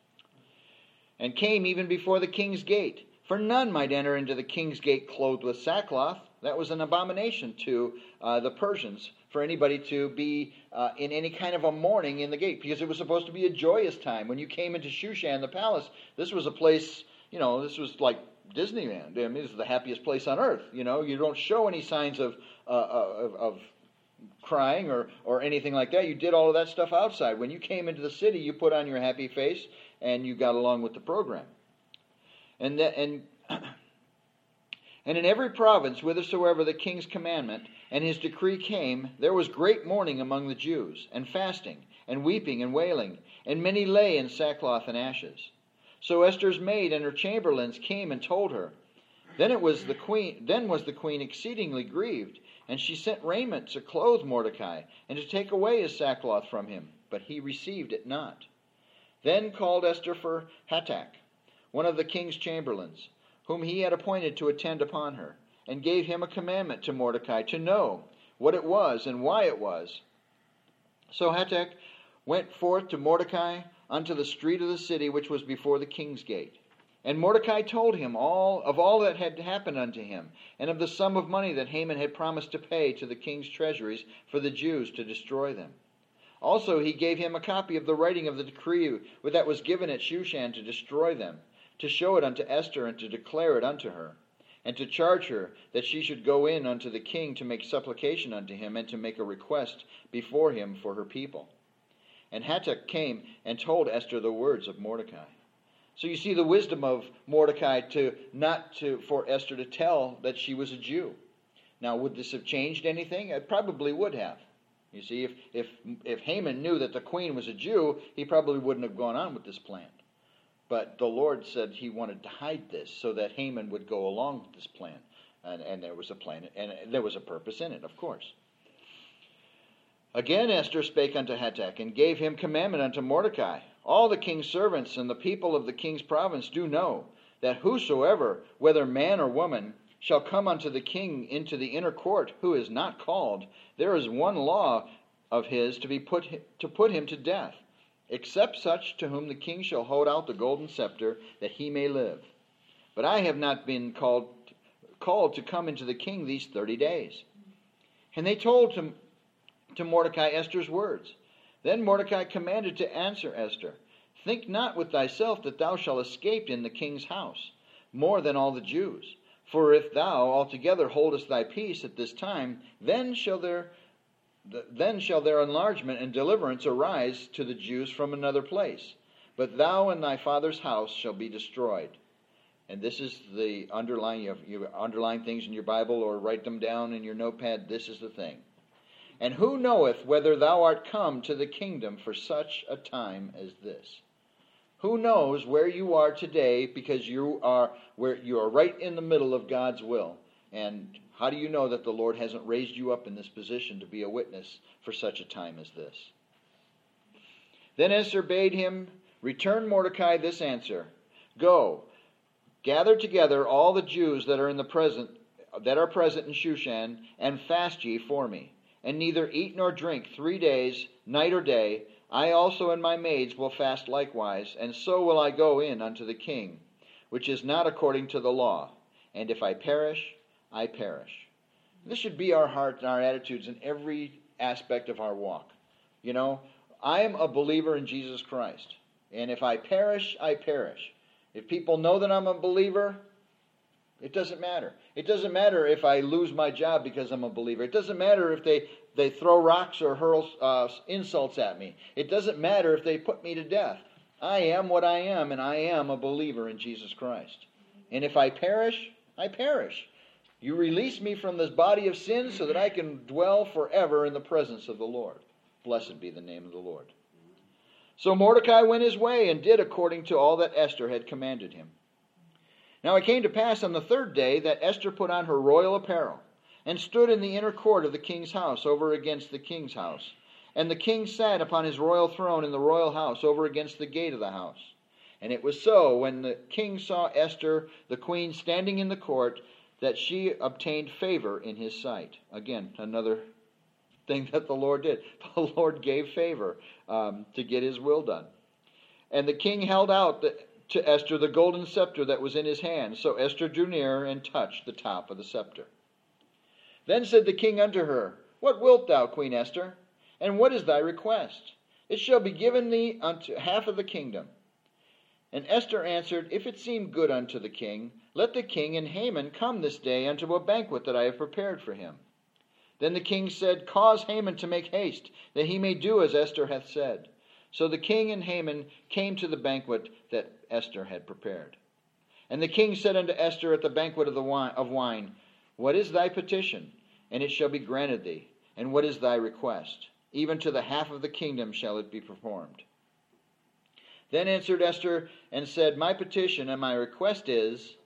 And came even before the king's gate. For none might enter into the king's gate clothed with sackcloth. That was an abomination to uh, the Persians, for anybody to be uh, in any kind of a mourning in the gate, because it was supposed to be a joyous time. When you came into Shushan, the palace, this was a place, you know, this was like Disneyland. I mean, this is the happiest place on earth. You know, you don't show any signs of uh, of, of crying or, or anything like that. You did all of that stuff outside. When you came into the city, you put on your happy face and you got along with the program. And that, and and in every province, whithersoever the king's commandment and his decree came, there was great mourning among the Jews, and fasting, and weeping, and wailing, and many lay in sackcloth and ashes. So Esther's maid and her chamberlains came and told her. Then it was the queen. Then was the queen exceedingly grieved, and she sent raiment to clothe Mordecai, and to take away his sackcloth from him. But he received it not. Then called Esther for Hatach, one of the king's chamberlains, whom he had appointed to attend upon her, and gave him a commandment to Mordecai to know what it was and why it was. So Hatach went forth to Mordecai unto the street of the city which was before the king's gate. And Mordecai told him all of all that had happened unto him, and of the sum of money that Haman had promised to pay to the king's treasuries for the Jews to destroy them. Also he gave him a copy of the writing of the decree that was given at Shushan to destroy them, to show it unto Esther, and to declare it unto her, and to charge her that she should go in unto the king to make supplication unto him, and to make a request before him for her people. And Hatach came and told Esther the words of Mordecai. So you see the wisdom of Mordecai to not to for Esther to tell that she was a Jew. Now, would this have changed anything? It probably would have. You see, if if if Haman knew that the queen was a Jew, he probably wouldn't have gone on with this plan. But the Lord said he wanted to hide this so that Haman would go along with this plan. And, and there was a plan, and there was a purpose in it, of course. Again Esther spake unto Hatach, and gave him commandment unto Mordecai. All the king's servants and the people of the king's province do know that whosoever, whether man or woman, shall come unto the king into the inner court, who is not called, there is one law of his to be put to put him to death, except such to whom the king shall hold out the golden scepter, that he may live. But I have not been called called to come into the king these thirty days. And they told to to Mordecai Esther's words. Then Mordecai commanded to answer Esther, Think not with thyself that thou shalt escape in the king's house, more than all the Jews. For if thou altogether holdest thy peace at this time, then shall there then shall their enlargement and deliverance arise to the Jews from another place. But thou and thy father's house shall be destroyed. And this is the underline. You, have, you underline things in your Bible or write them down in your notepad. This is the thing. And who knoweth whether thou art come to the kingdom for such a time as this? Who knows where you are today, because you are where you are right in the middle of God's will. And how do you know that the Lord hasn't raised you up in this position to be a witness for such a time as this? Then Esther bade him return Mordecai this answer, Go, gather together all the Jews that are in the present that are present in Shushan, and fast ye for me, and neither eat nor drink three days, night or day. I also and my maids will fast likewise, and so will I go in unto the king, which is not according to the law. And if I perish, I perish. This should be our heart and our attitudes in every aspect of our walk. You know, I am a believer in Jesus Christ. And if I perish, I perish. If people know that I'm a believer, it doesn't matter. It doesn't matter if I lose my job because I'm a believer. It doesn't matter if they, they throw rocks or hurl uh, insults at me. It doesn't matter if they put me to death. I am what I am, and I am a believer in Jesus Christ. And if I perish, I perish. You release me from this body of sin so that I can dwell forever in the presence of the Lord. Blessed be the name of the Lord. So Mordecai went his way and did according to all that Esther had commanded him. Now it came to pass on the third day that Esther put on her royal apparel and stood in the inner court of the king's house over against the king's house. And the king sat upon his royal throne in the royal house over against the gate of the house. And it was so, when the king saw Esther, the queen, standing in the court, that she obtained favor in his sight. Again, another thing that the Lord did. The Lord gave favor um, to get his will done. And the king held out the, to Esther the golden scepter that was in his hand. So Esther drew near and touched the top of the scepter. Then said the king unto her, What wilt thou, Queen Esther? And what is thy request? It shall be given thee unto half of the kingdom. And Esther answered, If it seem good unto the king, let the king and Haman come this day unto a banquet that I have prepared for him. Then the king said, Cause Haman to make haste, that he may do as Esther hath said. So the king and Haman came to the banquet that Esther had prepared. And the king said unto Esther at the banquet of the wine, of wine, What is thy petition? And it shall be granted thee. And what is thy request? Even to the half of the kingdom shall it be performed. Then answered Esther and said, My petition and my request is,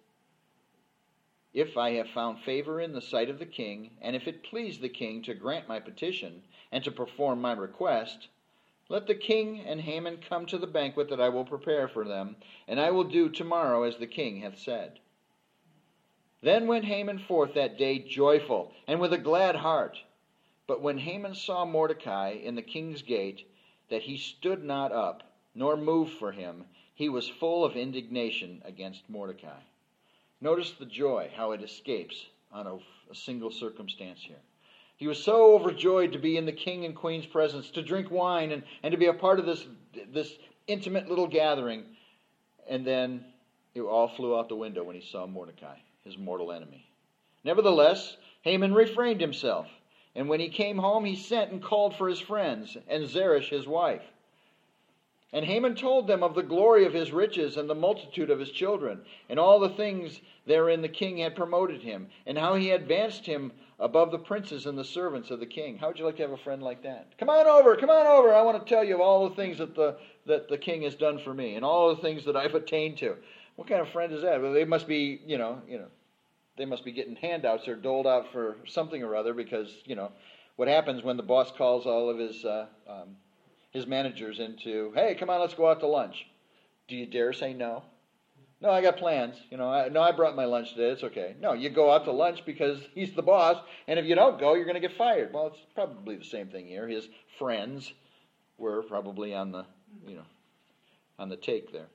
if I have found favor in the sight of the king, and if it please the king to grant my petition and to perform my request, let the king and Haman come to the banquet that I will prepare for them, and I will do tomorrow as the king hath said. Then went Haman forth that day joyful, and with a glad heart. But when Haman saw Mordecai in the king's gate, that he stood not up, nor moved for him, he was full of indignation against Mordecai. Notice the joy, how it escapes on a, a single circumstance here. He was so overjoyed to be in the king and queen's presence, to drink wine and, and to be a part of this, this intimate little gathering. And then it all flew out the window when he saw Mordecai, his mortal enemy. Nevertheless, Haman refrained himself. And when he came home, he sent and called for his friends and Zeresh his wife. And Haman told them of the glory of his riches and the multitude of his children, and all the things therein the king had promoted him, and how he advanced him above the princes and the servants of the king. How would you like to have a friend like that? Come on over, come on over. I want to tell you of all the things that the that the king has done for me, and all the things that I've attained to. What kind of friend is that? Well, they must be, you know, you know, they must be getting handouts or doled out for something or other, because, you know, what happens when the boss calls all of his uh, um, his managers into, hey, come on, let's go out to lunch. Do you dare say no? No, I got plans. You know, I, no, I brought my lunch today. It's okay. No, you go out to lunch because he's the boss, and if you don't go, you're going to get fired. Well, it's probably the same thing here. His friends were probably on the, you know, on the take there.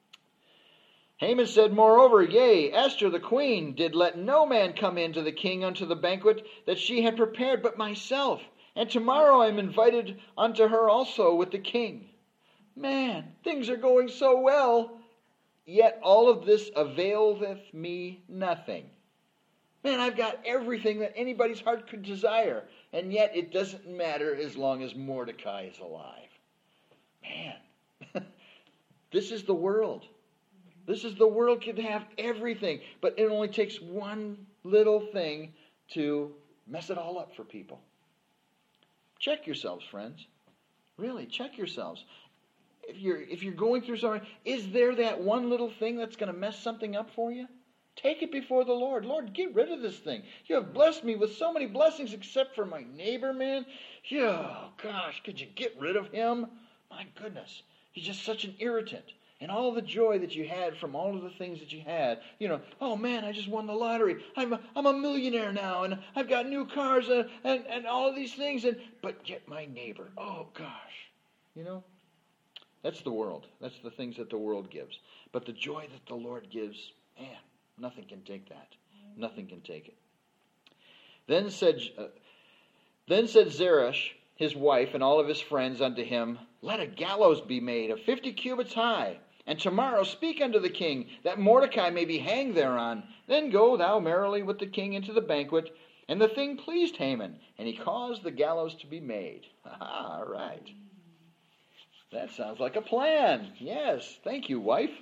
Haman said, Moreover, yea, Esther the queen did let no man come in to the king unto the banquet that she had prepared but myself, And tomorrow I am invited unto her also with the king. Man, things are going so well, yet all of this availeth me nothing. Man, I've got everything that anybody's heart could desire, and yet it doesn't matter as long as Mordecai is alive. Man, this is the world. This is the world can have everything, but it only takes one little thing to mess it all up for people. Check yourselves, friends. Really, check yourselves. If you're if you're going through something, is there that one little thing that's going to mess something up for you? Take it before the Lord. Lord, get rid of this thing. You have blessed me with so many blessings except for my neighbor, man. Yeah, oh, gosh, could you get rid of him? My goodness, he's just such an irritant. And all the joy that you had from all of the things that you had, you know, oh man, I just won the lottery. I'm a, I'm a millionaire now, and I've got new cars and, and, and all of these things. And but yet my neighbor, oh gosh, you know, that's the world. That's the things that the world gives. But the joy that the Lord gives, man, nothing can take that. Nothing can take it. Then said, uh, then said Zeresh, his wife, and all of his friends unto him, let a gallows be made of fifty cubits high. And tomorrow speak unto the king, that Mordecai may be hanged thereon. Then go thou merrily with the king into the banquet. And the thing pleased Haman, and he caused the gallows to be made. Ah, all right. That sounds like a plan. Yes, thank you, wife.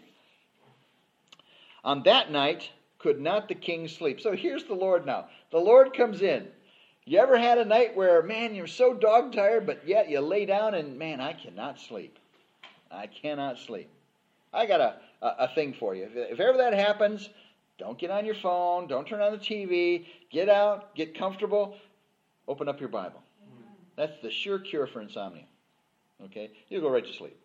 On that night could not the king sleep. So here's the Lord now. The Lord comes in. You ever had a night where, man, you're so dog tired, but yet you lay down and, man, I cannot sleep. I cannot sleep. I got a, a, a thing for you. If, if ever that happens, don't get on your phone. Don't turn on the T V. Get out. Get comfortable. Open up your Bible. That's the sure cure for insomnia. Okay? You'll go right to sleep.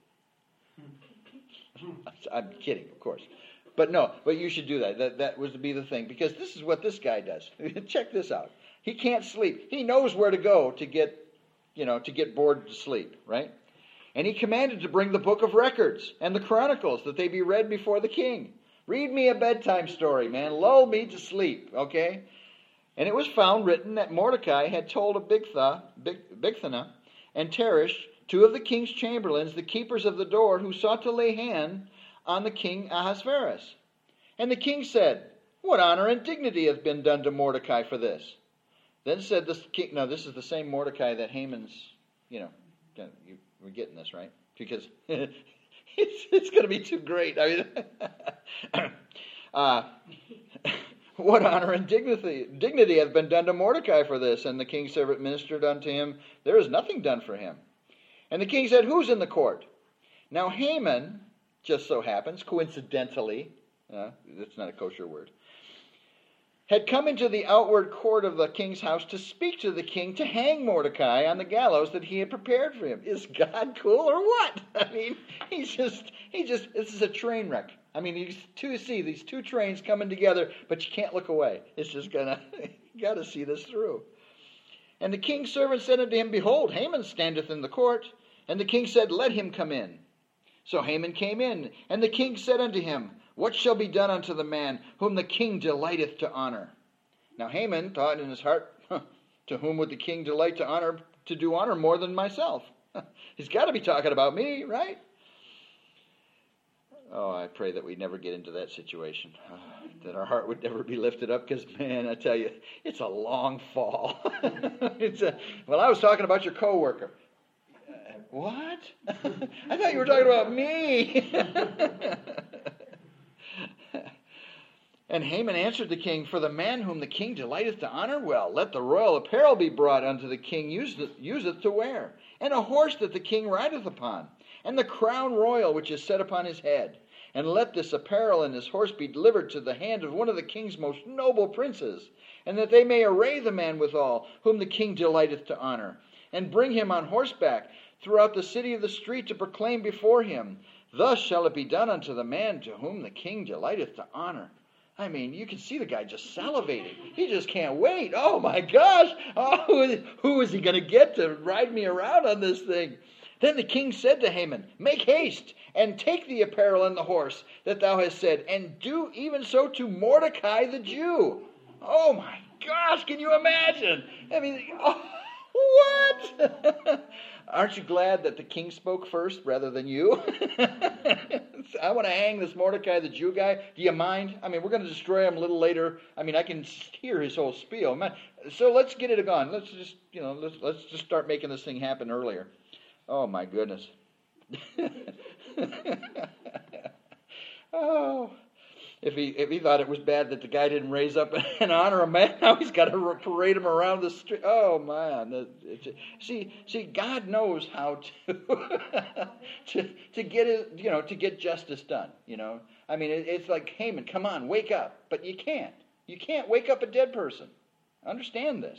I'm kidding, of course. But no, but you should do that. That, that was to be the thing. Because this is what this guy does. Check this out. He can't sleep. He knows where to go to get, you know, to get bored to sleep, right? And he commanded to bring the book of records and the chronicles, that they be read before the king. Read me a bedtime story, man. Lull me to sleep, okay? And it was found written that Mordecai had told of Bigtha, Big, Bigthana and Teresh, two of the king's chamberlains, the keepers of the door, who sought to lay hand on the king Ahasuerus. And the king said, what honor and dignity hath been done to Mordecai for this? Then said the king, now this is the same Mordecai that Haman's, you know, you, we're getting this, right? Because it's, it's going to be too great. I mean, uh, what honor and dignity, dignity hath been done to Mordecai for this? And the king's servant ministered unto him, there is nothing done for him. And the king said, who's in the court? Now Haman, just so happens, coincidentally, uh, that's not a kosher word, had come into the outward court of the king's house to speak to the king to hang Mordecai on the gallows that he had prepared for him. Is God cool or what? I mean, he's just, he just, this is a train wreck. I mean, you two see these two trains coming together, but you can't look away. It's just gonna, you got to see this through. And the king's servant said unto him, behold, Haman standeth in the court. And the king said, let him come in. So Haman came in, and the king said unto him, what shall be done unto the man whom the king delighteth to honor? Now Haman thought in his heart, huh, to whom would the king delight to honor, to do honor more than myself? He's got to be talking about me, right? Oh, I pray that we never get into that situation, uh, that our heart would never be lifted up, because, man, I tell you, it's a long fall. it's a, well, I was talking about your coworker. Uh, what? I thought you were talking about me. And Haman answered the king, for the man whom the king delighteth to honor, well, let the royal apparel be brought unto the king, useth, useth to wear, and a horse that the king rideth upon, and the crown royal which is set upon his head. And let this apparel and this horse be delivered to the hand of one of the king's most noble princes, and that they may array the man withal, whom the king delighteth to honor, and bring him on horseback throughout the city of the street to proclaim before him, thus shall it be done unto the man to whom the king delighteth to honor. I mean, you can see the guy just salivating. He just can't wait. Oh, my gosh. Oh, who is, who is he going to get to ride me around on this thing? Then the king said to Haman, make haste, and take the apparel and the horse that thou hast said, and do even so to Mordecai the Jew. Oh, my gosh, can you imagine? I mean, oh, What? Aren't you glad that the king spoke first rather than you? I want to hang this Mordecai the Jew guy. Do you mind? I mean, we're going to destroy him a little later. I mean, I can hear his whole spiel. Man, so let's get it on. Let's just, you know, let's let's just start making this thing happen earlier. Oh my goodness. Oh. If he if he thought it was bad that the guy didn't raise up and honor him, man, now he's got to parade him around the street. Oh man! See, see, God knows how to to to get his, you know, to get justice done. You know, I mean, it, it's like, Haman, come on, wake up, but you can't. You can't wake up a dead person. Understand this.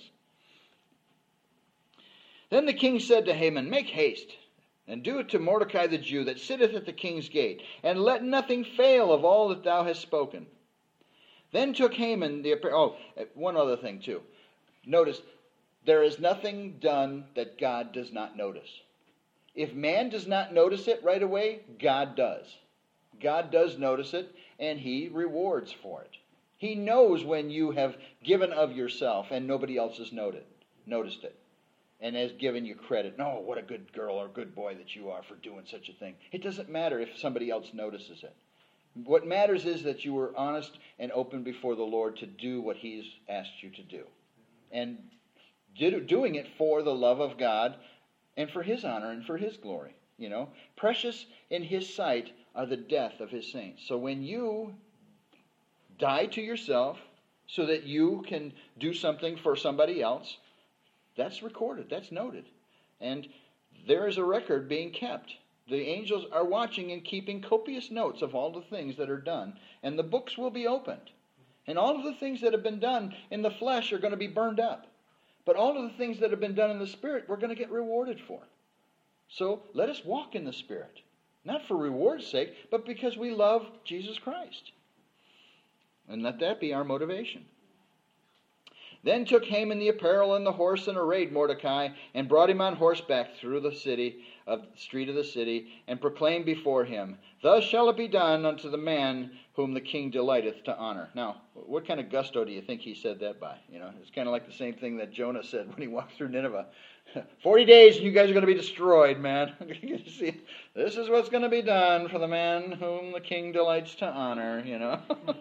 Then the king said to Haman, "Make haste, and do it to Mordecai the Jew that sitteth at the king's gate, and let nothing fail of all that thou hast spoken." Then took Haman the apparel. Oh, one other thing too. Notice, there is nothing done that God does not notice. If man does not notice it right away, God does. God does notice it, and he rewards for it. He knows when you have given of yourself and nobody else has noted, noticed it. And has given you credit. No, what a good girl or good boy that you are for doing such a thing. It doesn't matter if somebody else notices it. What matters is that you were honest and open before the Lord to do what He's asked you to do. And doing it for the love of God and for His honor and for His glory. You know, precious in His sight are the death of His saints. So when you die to yourself so that you can do something for somebody else, that's recorded. That's noted. And there is a record being kept. The angels are watching and keeping copious notes of all the things that are done. And the books will be opened. And all of the things that have been done in the flesh are going to be burned up. But all of the things that have been done in the Spirit, we're going to get rewarded for. So let us walk in the Spirit. Not for reward's sake, but because we love Jesus Christ. And let that be our motivation. Then took Haman the apparel and the horse, and arrayed Mordecai, and brought him on horseback through the city, of the street of the city, and proclaimed before him, "Thus shall it be done unto the man whom the king delighteth to honor." Now, what kind of gusto do you think he said that by? You know, it's kind of like the same thing that Jonah said when he walked through Nineveh. Forty days and you guys are going to be destroyed, man. See, this is what's going to be done for the man whom the king delights to honor, you know.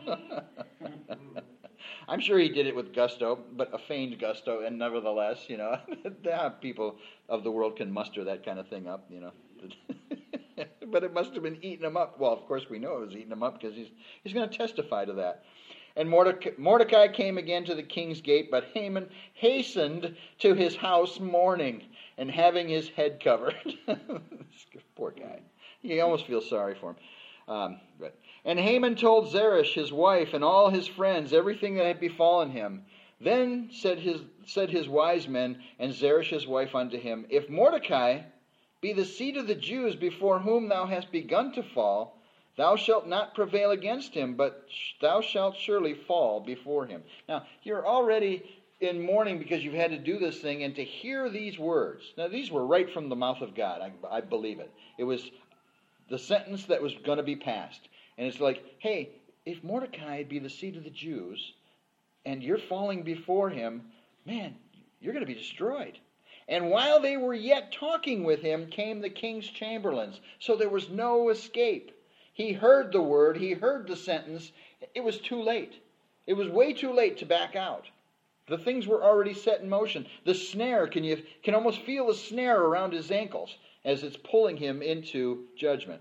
I'm sure he did it with gusto, but a feigned gusto, and nevertheless, you know, people of the world can muster that kind of thing up, you know. But it must have been eating him up. Well, of course we know it was eating him up because he's he's going to testify to that. And Mordecai, Mordecai came again to the king's gate, but Haman hastened to his house mourning and having his head covered. Poor guy. You almost feel sorry for him. Um, but, and Haman told Zeresh, his wife, and all his friends everything that had befallen him. Then said his said his wise men and Zeresh his wife unto him, "If Mordecai be the seed of the Jews before whom thou hast begun to fall, thou shalt not prevail against him, but thou shalt surely fall before him." Now, you're already in mourning because you've had to do this thing, and to hear these words. Now, these were right from the mouth of God. I, I believe it. It was the sentence that was going to be passed. And it's like, hey, if Mordecai be the seed of the Jews, and you're falling before him, man, you're going to be destroyed. And while they were yet talking with him, came the king's chamberlains. So there was no escape. He heard the word, he heard the sentence. It was too late. It was way too late to back out. The things were already set in motion. The snare, can you can almost feel the snare around his ankles as it's pulling him into judgment.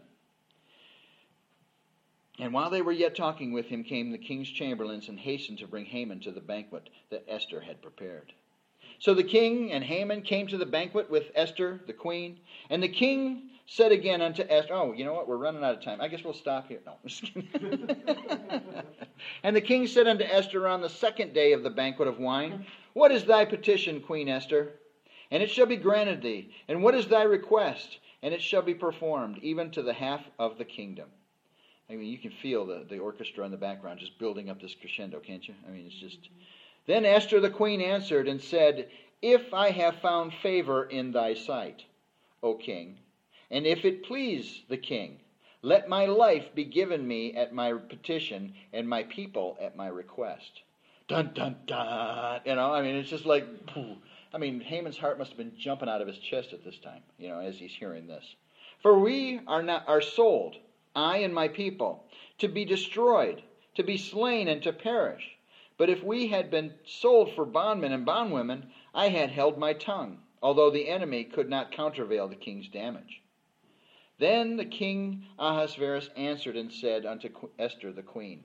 And while they were yet talking with him, came the king's chamberlains and hastened to bring Haman to the banquet that Esther had prepared. So the king and Haman came to the banquet with Esther, the queen. And the king said again unto Esther, oh, you know what? We're running out of time. I guess we'll stop here. No, I'm just kidding. And the king said unto Esther on the second day of the banquet of wine, "What is thy petition, Queen Esther? And it shall be granted thee. And what is thy request? And it shall be performed, even to the half of the kingdom." I mean, you can feel the, the orchestra in the background just building up this crescendo, can't you? I mean, it's just... Then Esther the queen answered and said, "If I have found favor in thy sight, O king, and if it please the king, let my life be given me at my petition, and my people at my request." Dun, dun, dun. You know, I mean, it's just like... I mean, Haman's heart must have been jumping out of his chest at this time, you know, as he's hearing this. For we are not are sold, I and my people, to be destroyed, to be slain, and to perish. But if we had been sold for bondmen and bondwomen, I had held my tongue, although the enemy could not countervail the king's damage. Then the king Ahasuerus answered and said unto Esther the queen,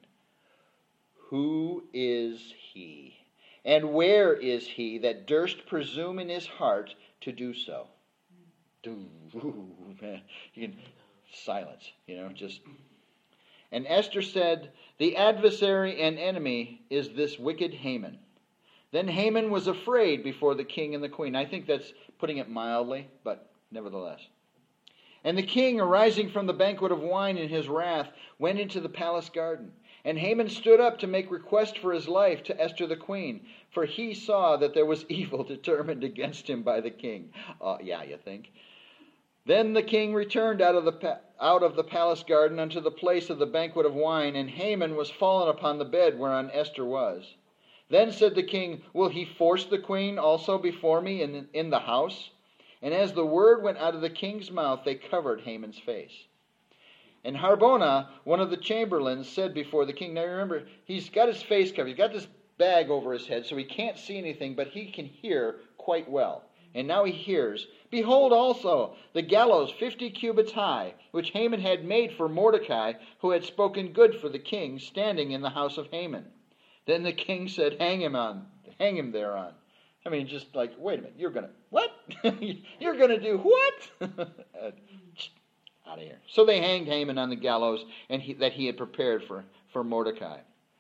Who is he, and where is he that durst presume in his heart to do so? Do, man, you can silence, you know, just. And Esther said, The adversary and enemy is this wicked Haman. Then Haman was afraid before the king and the queen. I think that's putting it mildly, but nevertheless. And the king, arising from the banquet of wine in his wrath, went into the palace garden. And Haman stood up to make request for his life to Esther the queen, for he saw that there was evil determined against him by the king. Uh, yeah, you think? Then the king returned out of the pa- out of the palace garden unto the place of the banquet of wine, and Haman was fallen upon the bed whereon Esther was. Then said the king, Will he force the queen also before me in, in the house? And as the word went out of the king's mouth, they covered Haman's face. And Harbona, one of the chamberlains, said before the king, now remember, he's got his face covered. He's got this bag over his head, so he can't see anything, but he can hear quite well. And now he hears, Behold also the gallows fifty cubits high, which Haman had made for Mordecai, who had spoken good for the king, standing in the house of Haman. Then the king said, Hang him on, hang him thereon. I mean, just like, wait a minute, you're going to, what? You're going to do what? Out of here. So they hanged Haman on the gallows and he, that he had prepared for, for Mordecai.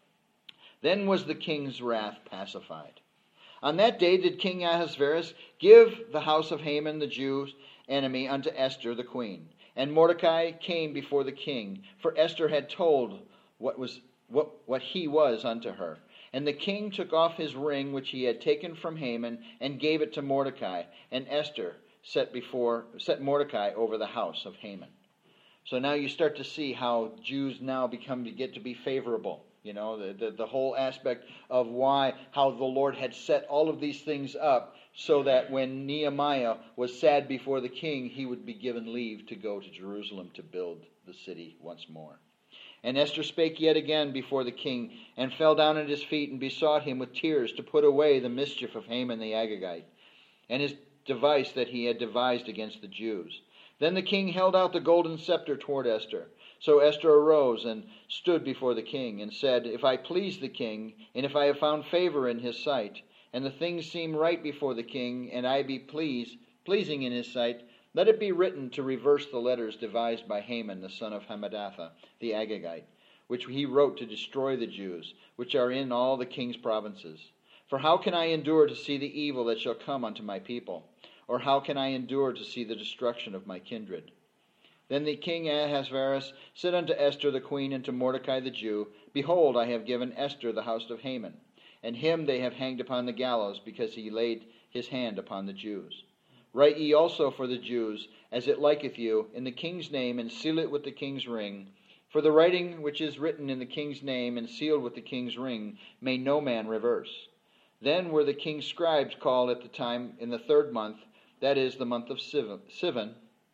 Then was the king's wrath pacified. On that day did King Ahasuerus give the house of Haman the Jew's enemy unto Esther the queen. And Mordecai came before the king, for Esther had told what was what, what he was unto her. And the king took off his ring which he had taken from Haman and gave it to Mordecai. And Esther set before set Mordecai over the house of Haman. So now you start to see how Jews now become to get to be favorable. You know, the, the, the whole aspect of why, how the Lord had set all of these things up so that when Nehemiah was sad before the king, he would be given leave to go to Jerusalem to build the city once more. And Esther spake yet again before the king, and fell down at his feet, and besought him with tears to put away the mischief of Haman the Agagite, and his device that he had devised against the Jews. Then the king held out the golden scepter toward Esther. So Esther arose and stood before the king, and said, If I please the king, and if I have found favor in his sight, and the things seem right before the king, and I be pleased, pleasing in his sight, let it be written to reverse the letters devised by Haman the son of Hammedatha the Agagite, which he wrote to destroy the Jews, which are in all the king's provinces. For how can I endure to see the evil that shall come unto my people? Or how can I endure to see the destruction of my kindred? Then the king Ahasuerus said unto Esther the queen and to Mordecai the Jew, Behold, I have given Esther the house of Haman, and him they have hanged upon the gallows, because he laid his hand upon the Jews. Write ye also for the Jews, as it liketh you, in the king's name, and seal it with the king's ring. For the writing which is written in the king's name, and sealed with the king's ring, may no man reverse. Then were the king's scribes called at the time in the third month, that is, the month of Sivan,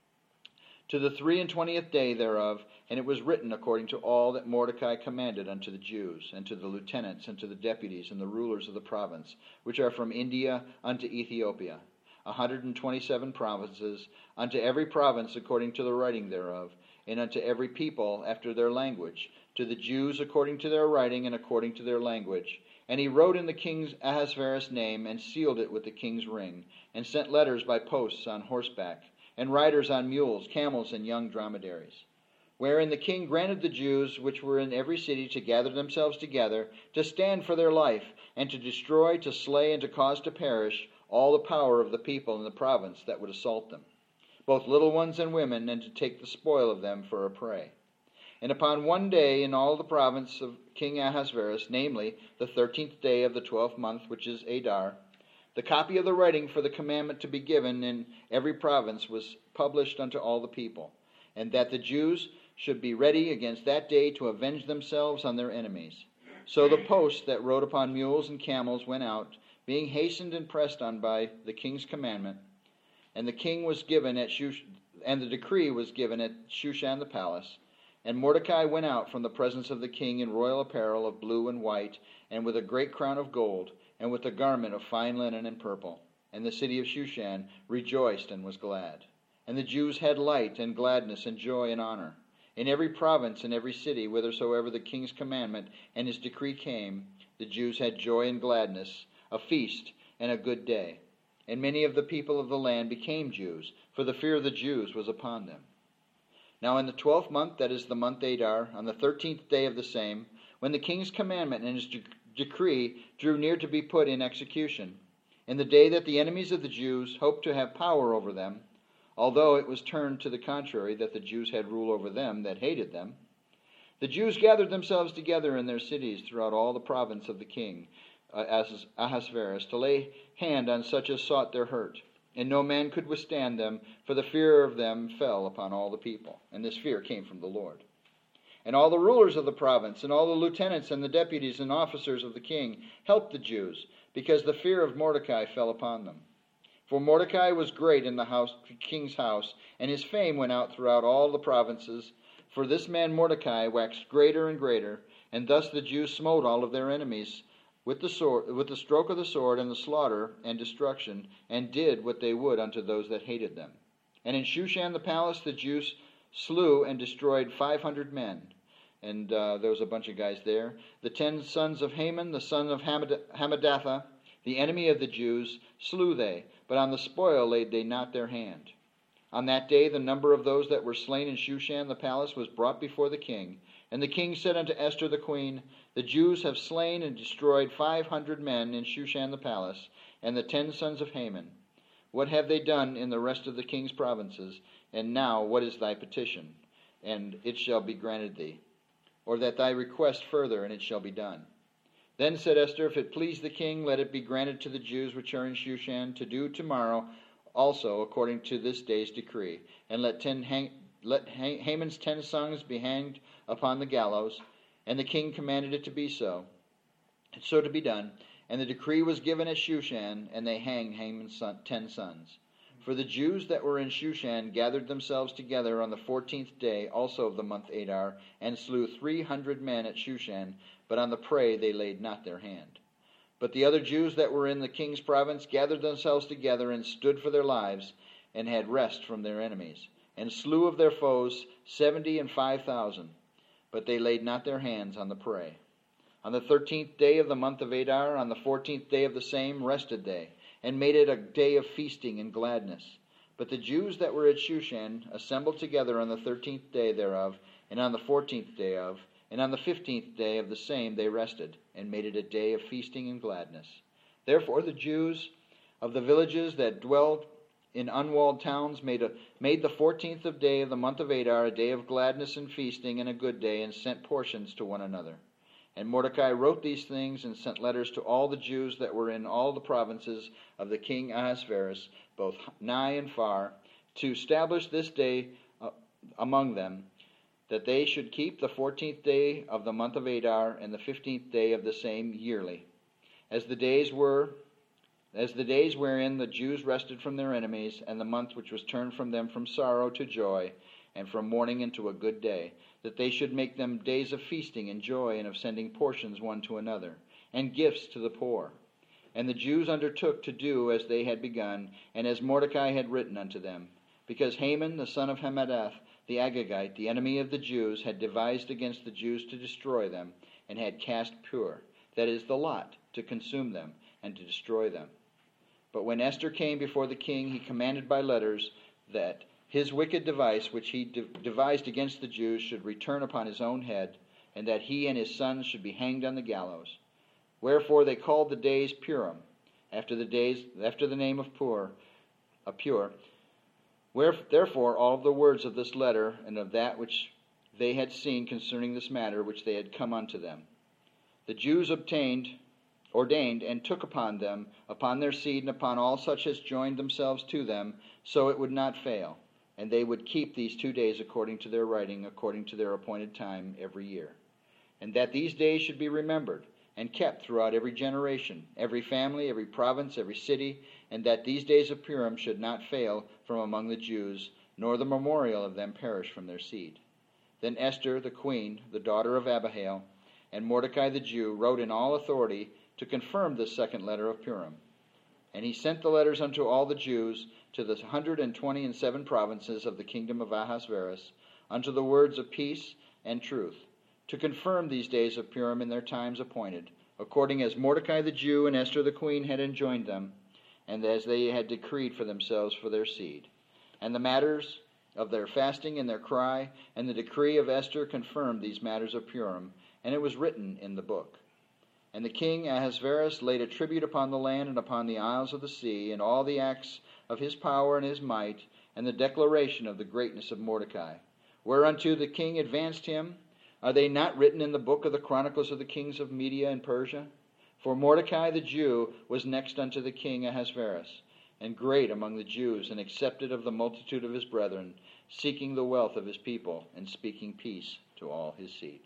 to the three and twentieth day thereof, and it was written according to all that Mordecai commanded unto the Jews, and to the lieutenants, and to the deputies, and the rulers of the province, which are from India unto Ethiopia, a hundred and twenty-seven provinces, unto every province according to the writing thereof, and unto every people after their language, to the Jews according to their writing and according to their language. And he wrote in the king's Ahasuerus' name, and sealed it with the king's ring, and sent letters by posts on horseback, and riders on mules, camels, and young dromedaries. Wherein the king granted the Jews which were in every city to gather themselves together, to stand for their life, and to destroy, to slay, and to cause to perish all the power of the people in the province that would assault them, both little ones and women, and to take the spoil of them for a prey. And upon one day in all the province of King Ahasuerus, namely the thirteenth day of the twelfth month, which is Adar, the copy of the writing for the commandment to be given in every province was published unto all the people, and that the Jews should be ready against that day to avenge themselves on their enemies. So the posts that rode upon mules and camels went out being hastened and pressed on by the king's commandment, and the king was given at Shush- and the decree was given at Shushan the palace. And Mordecai went out from the presence of the king in royal apparel of blue and white, and with a great crown of gold, and with a garment of fine linen and purple. And the city of Shushan rejoiced and was glad. And the Jews had light and gladness and joy and honor. In every province and every city, whithersoever the king's commandment and his decree came, the Jews had joy and gladness, a feast and a good day. And many of the people of the land became Jews, for the fear of the Jews was upon them. Now in the twelfth month, that is the month Adar, on the thirteenth day of the same, when the king's commandment and his de- decree drew near to be put in execution, in the day that the enemies of the Jews hoped to have power over them, although it was turned to the contrary, that the Jews had rule over them that hated them, the Jews gathered themselves together in their cities throughout all the province of the king uh, Ahasuerus, to lay hand on such as sought their hurt. And no man could withstand them, for the fear of them fell upon all the people. And this fear came from the Lord. And all the rulers of the province, and all the lieutenants and the deputies and officers of the king helped the Jews, because the fear of Mordecai fell upon them. For Mordecai was great in the house, king's house, and his fame went out throughout all the provinces. For this man Mordecai waxed greater and greater, and thus the Jews smote all of their enemies with the sword, with the stroke of the sword, and the slaughter and destruction, and did what they would unto those that hated them. And in Shushan the palace the Jews slew and destroyed five hundred men. And uh, there was a bunch of guys there. The ten sons of Haman, the son of Hamad- Hamadatha, the enemy of the Jews, slew they, but on the spoil laid they not their hand. On that day the number of those that were slain in Shushan the palace was brought before the king. And the king said unto Esther the queen, The Jews have slain and destroyed five hundred men in Shushan the palace, and the ten sons of Haman. What have they done in the rest of the king's provinces? And now what is thy petition? And it shall be granted thee. Or that thy request further, and it shall be done. Then said Esther, If it please the king, let it be granted to the Jews which are in Shushan to do tomorrow also according to this day's decree. And let ten hang, let Haman's ten sons be hanged upon the gallows. And the king commanded it to be so. And so to be done. And the decree was given at Shushan, and they hanged Haman's son, ten sons. For the Jews that were in Shushan gathered themselves together on the fourteenth day also of the month Adar, and slew three hundred men at Shushan, but on the prey they laid not their hand. But the other Jews that were in the king's province gathered themselves together, and stood for their lives, and had rest from their enemies, and slew of their foes seventy and five thousand, but they laid not their hands on the prey. On the thirteenth day of the month of Adar, on the fourteenth day of the same, rested they, and made it a day of feasting and gladness. But the Jews that were at Shushan assembled together on the thirteenth day thereof, and on the fourteenth day of, and on the fifteenth day of the same they rested, and made it a day of feasting and gladness. Therefore the Jews of the villages that dwelled in unwalled towns made, a, made the fourteenth of day of the month of Adar a day of gladness and feasting and a good day, and sent portions to one another. And Mordecai wrote these things and sent letters to all the Jews that were in all the provinces of the king Ahasuerus, both nigh and far, to establish this day uh, among them, that they should keep the fourteenth day of the month of Adar and the fifteenth day of the same yearly, as the days were, as the days wherein the Jews rested from their enemies, and the month which was turned from them from sorrow to joy, and from mourning into a good day, that they should make them days of feasting and joy, and of sending portions one to another, and gifts to the poor. And the Jews undertook to do as they had begun, and as Mordecai had written unto them, because Haman the son of Hammedatha the Agagite, the enemy of the Jews, had devised against the Jews to destroy them, and had cast Pur, that is, the lot, to consume them, and to destroy them. But when Esther came before the king, he commanded by letters that his wicked device, which he de- devised against the Jews, should return upon his own head, and that he and his sons should be hanged on the gallows. Wherefore they called the days Purim, after the days after the name of Pur, a pure. Therefore all the words of this letter, and of that which they had seen concerning this matter, which they had come unto them, the Jews obtained, ordained, and took upon them, upon their seed, and upon all such as joined themselves to them, so it would not fail. And they would keep these two days according to their writing, according to their appointed time every year. And that these days should be remembered, and kept throughout every generation, every family, every province, every city, and that these days of Purim should not fail from among the Jews, nor the memorial of them perish from their seed. Then Esther, the queen, the daughter of Abihail, and Mordecai the Jew wrote in all authority to confirm this second letter of Purim. And he sent the letters unto all the Jews to the hundred and twenty and seven provinces of the kingdom of Ahasuerus, unto the words of peace and truth, to confirm these days of Purim in their times appointed, according as Mordecai the Jew and Esther the queen had enjoined them, and as they had decreed for themselves for their seed. And the matters of their fasting and their cry, and the decree of Esther confirmed these matters of Purim, and it was written in the book. And the king Ahasuerus laid a tribute upon the land and upon the isles of the sea, and all the acts of his power and his might, and the declaration of the greatness of Mordecai, whereunto the king advanced him. Are they not written in the book of the chronicles of the kings of Media and Persia? For Mordecai the Jew was next unto the king Ahasuerus, and great among the Jews, and accepted of the multitude of his brethren, seeking the wealth of his people, and speaking peace to all his seed.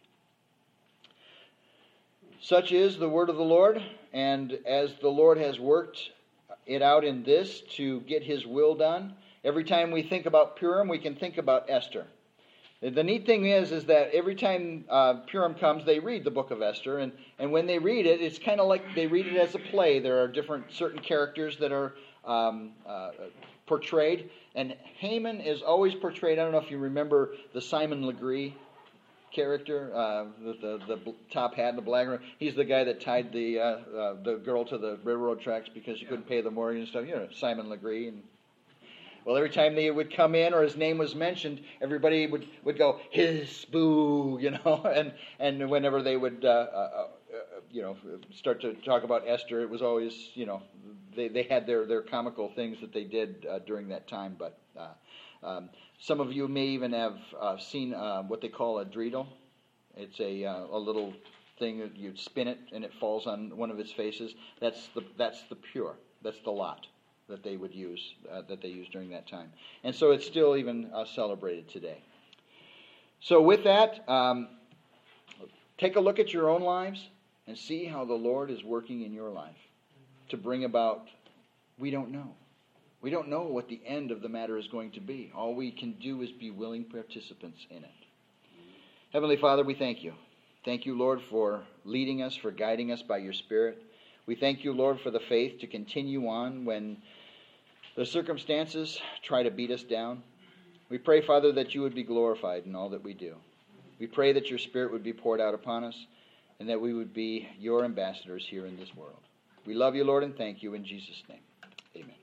Such is the word of the Lord, and as the Lord has worked it out in this to get his will done, every time we think about Purim, we can think about Esther. The neat thing is, is that every time uh, Purim comes, they read the book of Esther, and, and when they read it, it's kind of like they read it as a play. There are different certain characters that are um, uh, portrayed, and Haman is always portrayed. I don't know if you remember the Simon Legree character, uh, the, the the top hat and the black. He's the guy that tied the uh, uh, the girl to the railroad tracks because she couldn't pay the mortgage and stuff. You know, Simon Legree. And well, every time they would come in or his name was mentioned, everybody would, would go, his boo, you know. And and whenever they would, uh, uh, uh, you know, start to talk about Esther, it was always, you know, they, they had their, their comical things that they did uh, during that time. But uh, um, some of you may even have uh, seen uh, what they call a dreidel. It's a uh, a little thing that you spin it and it falls on one of its faces. That's the that's the pure. That's the lot that they would use, uh, that they used during that time. And so it's still even uh, celebrated today. So with that, um, take a look at your own lives and see how the Lord is working in your life to bring about, we don't know. We don't know what the end of the matter is going to be. All we can do is be willing participants in it. Heavenly Father, we thank you. Thank you, Lord, for leading us, for guiding us by your Spirit. We thank you, Lord, for the faith to continue on when the circumstances try to beat us down. We pray, Father, that you would be glorified in all that we do. We pray that your Spirit would be poured out upon us and that we would be your ambassadors here in this world. We love you, Lord, and thank you in Jesus' name. Amen.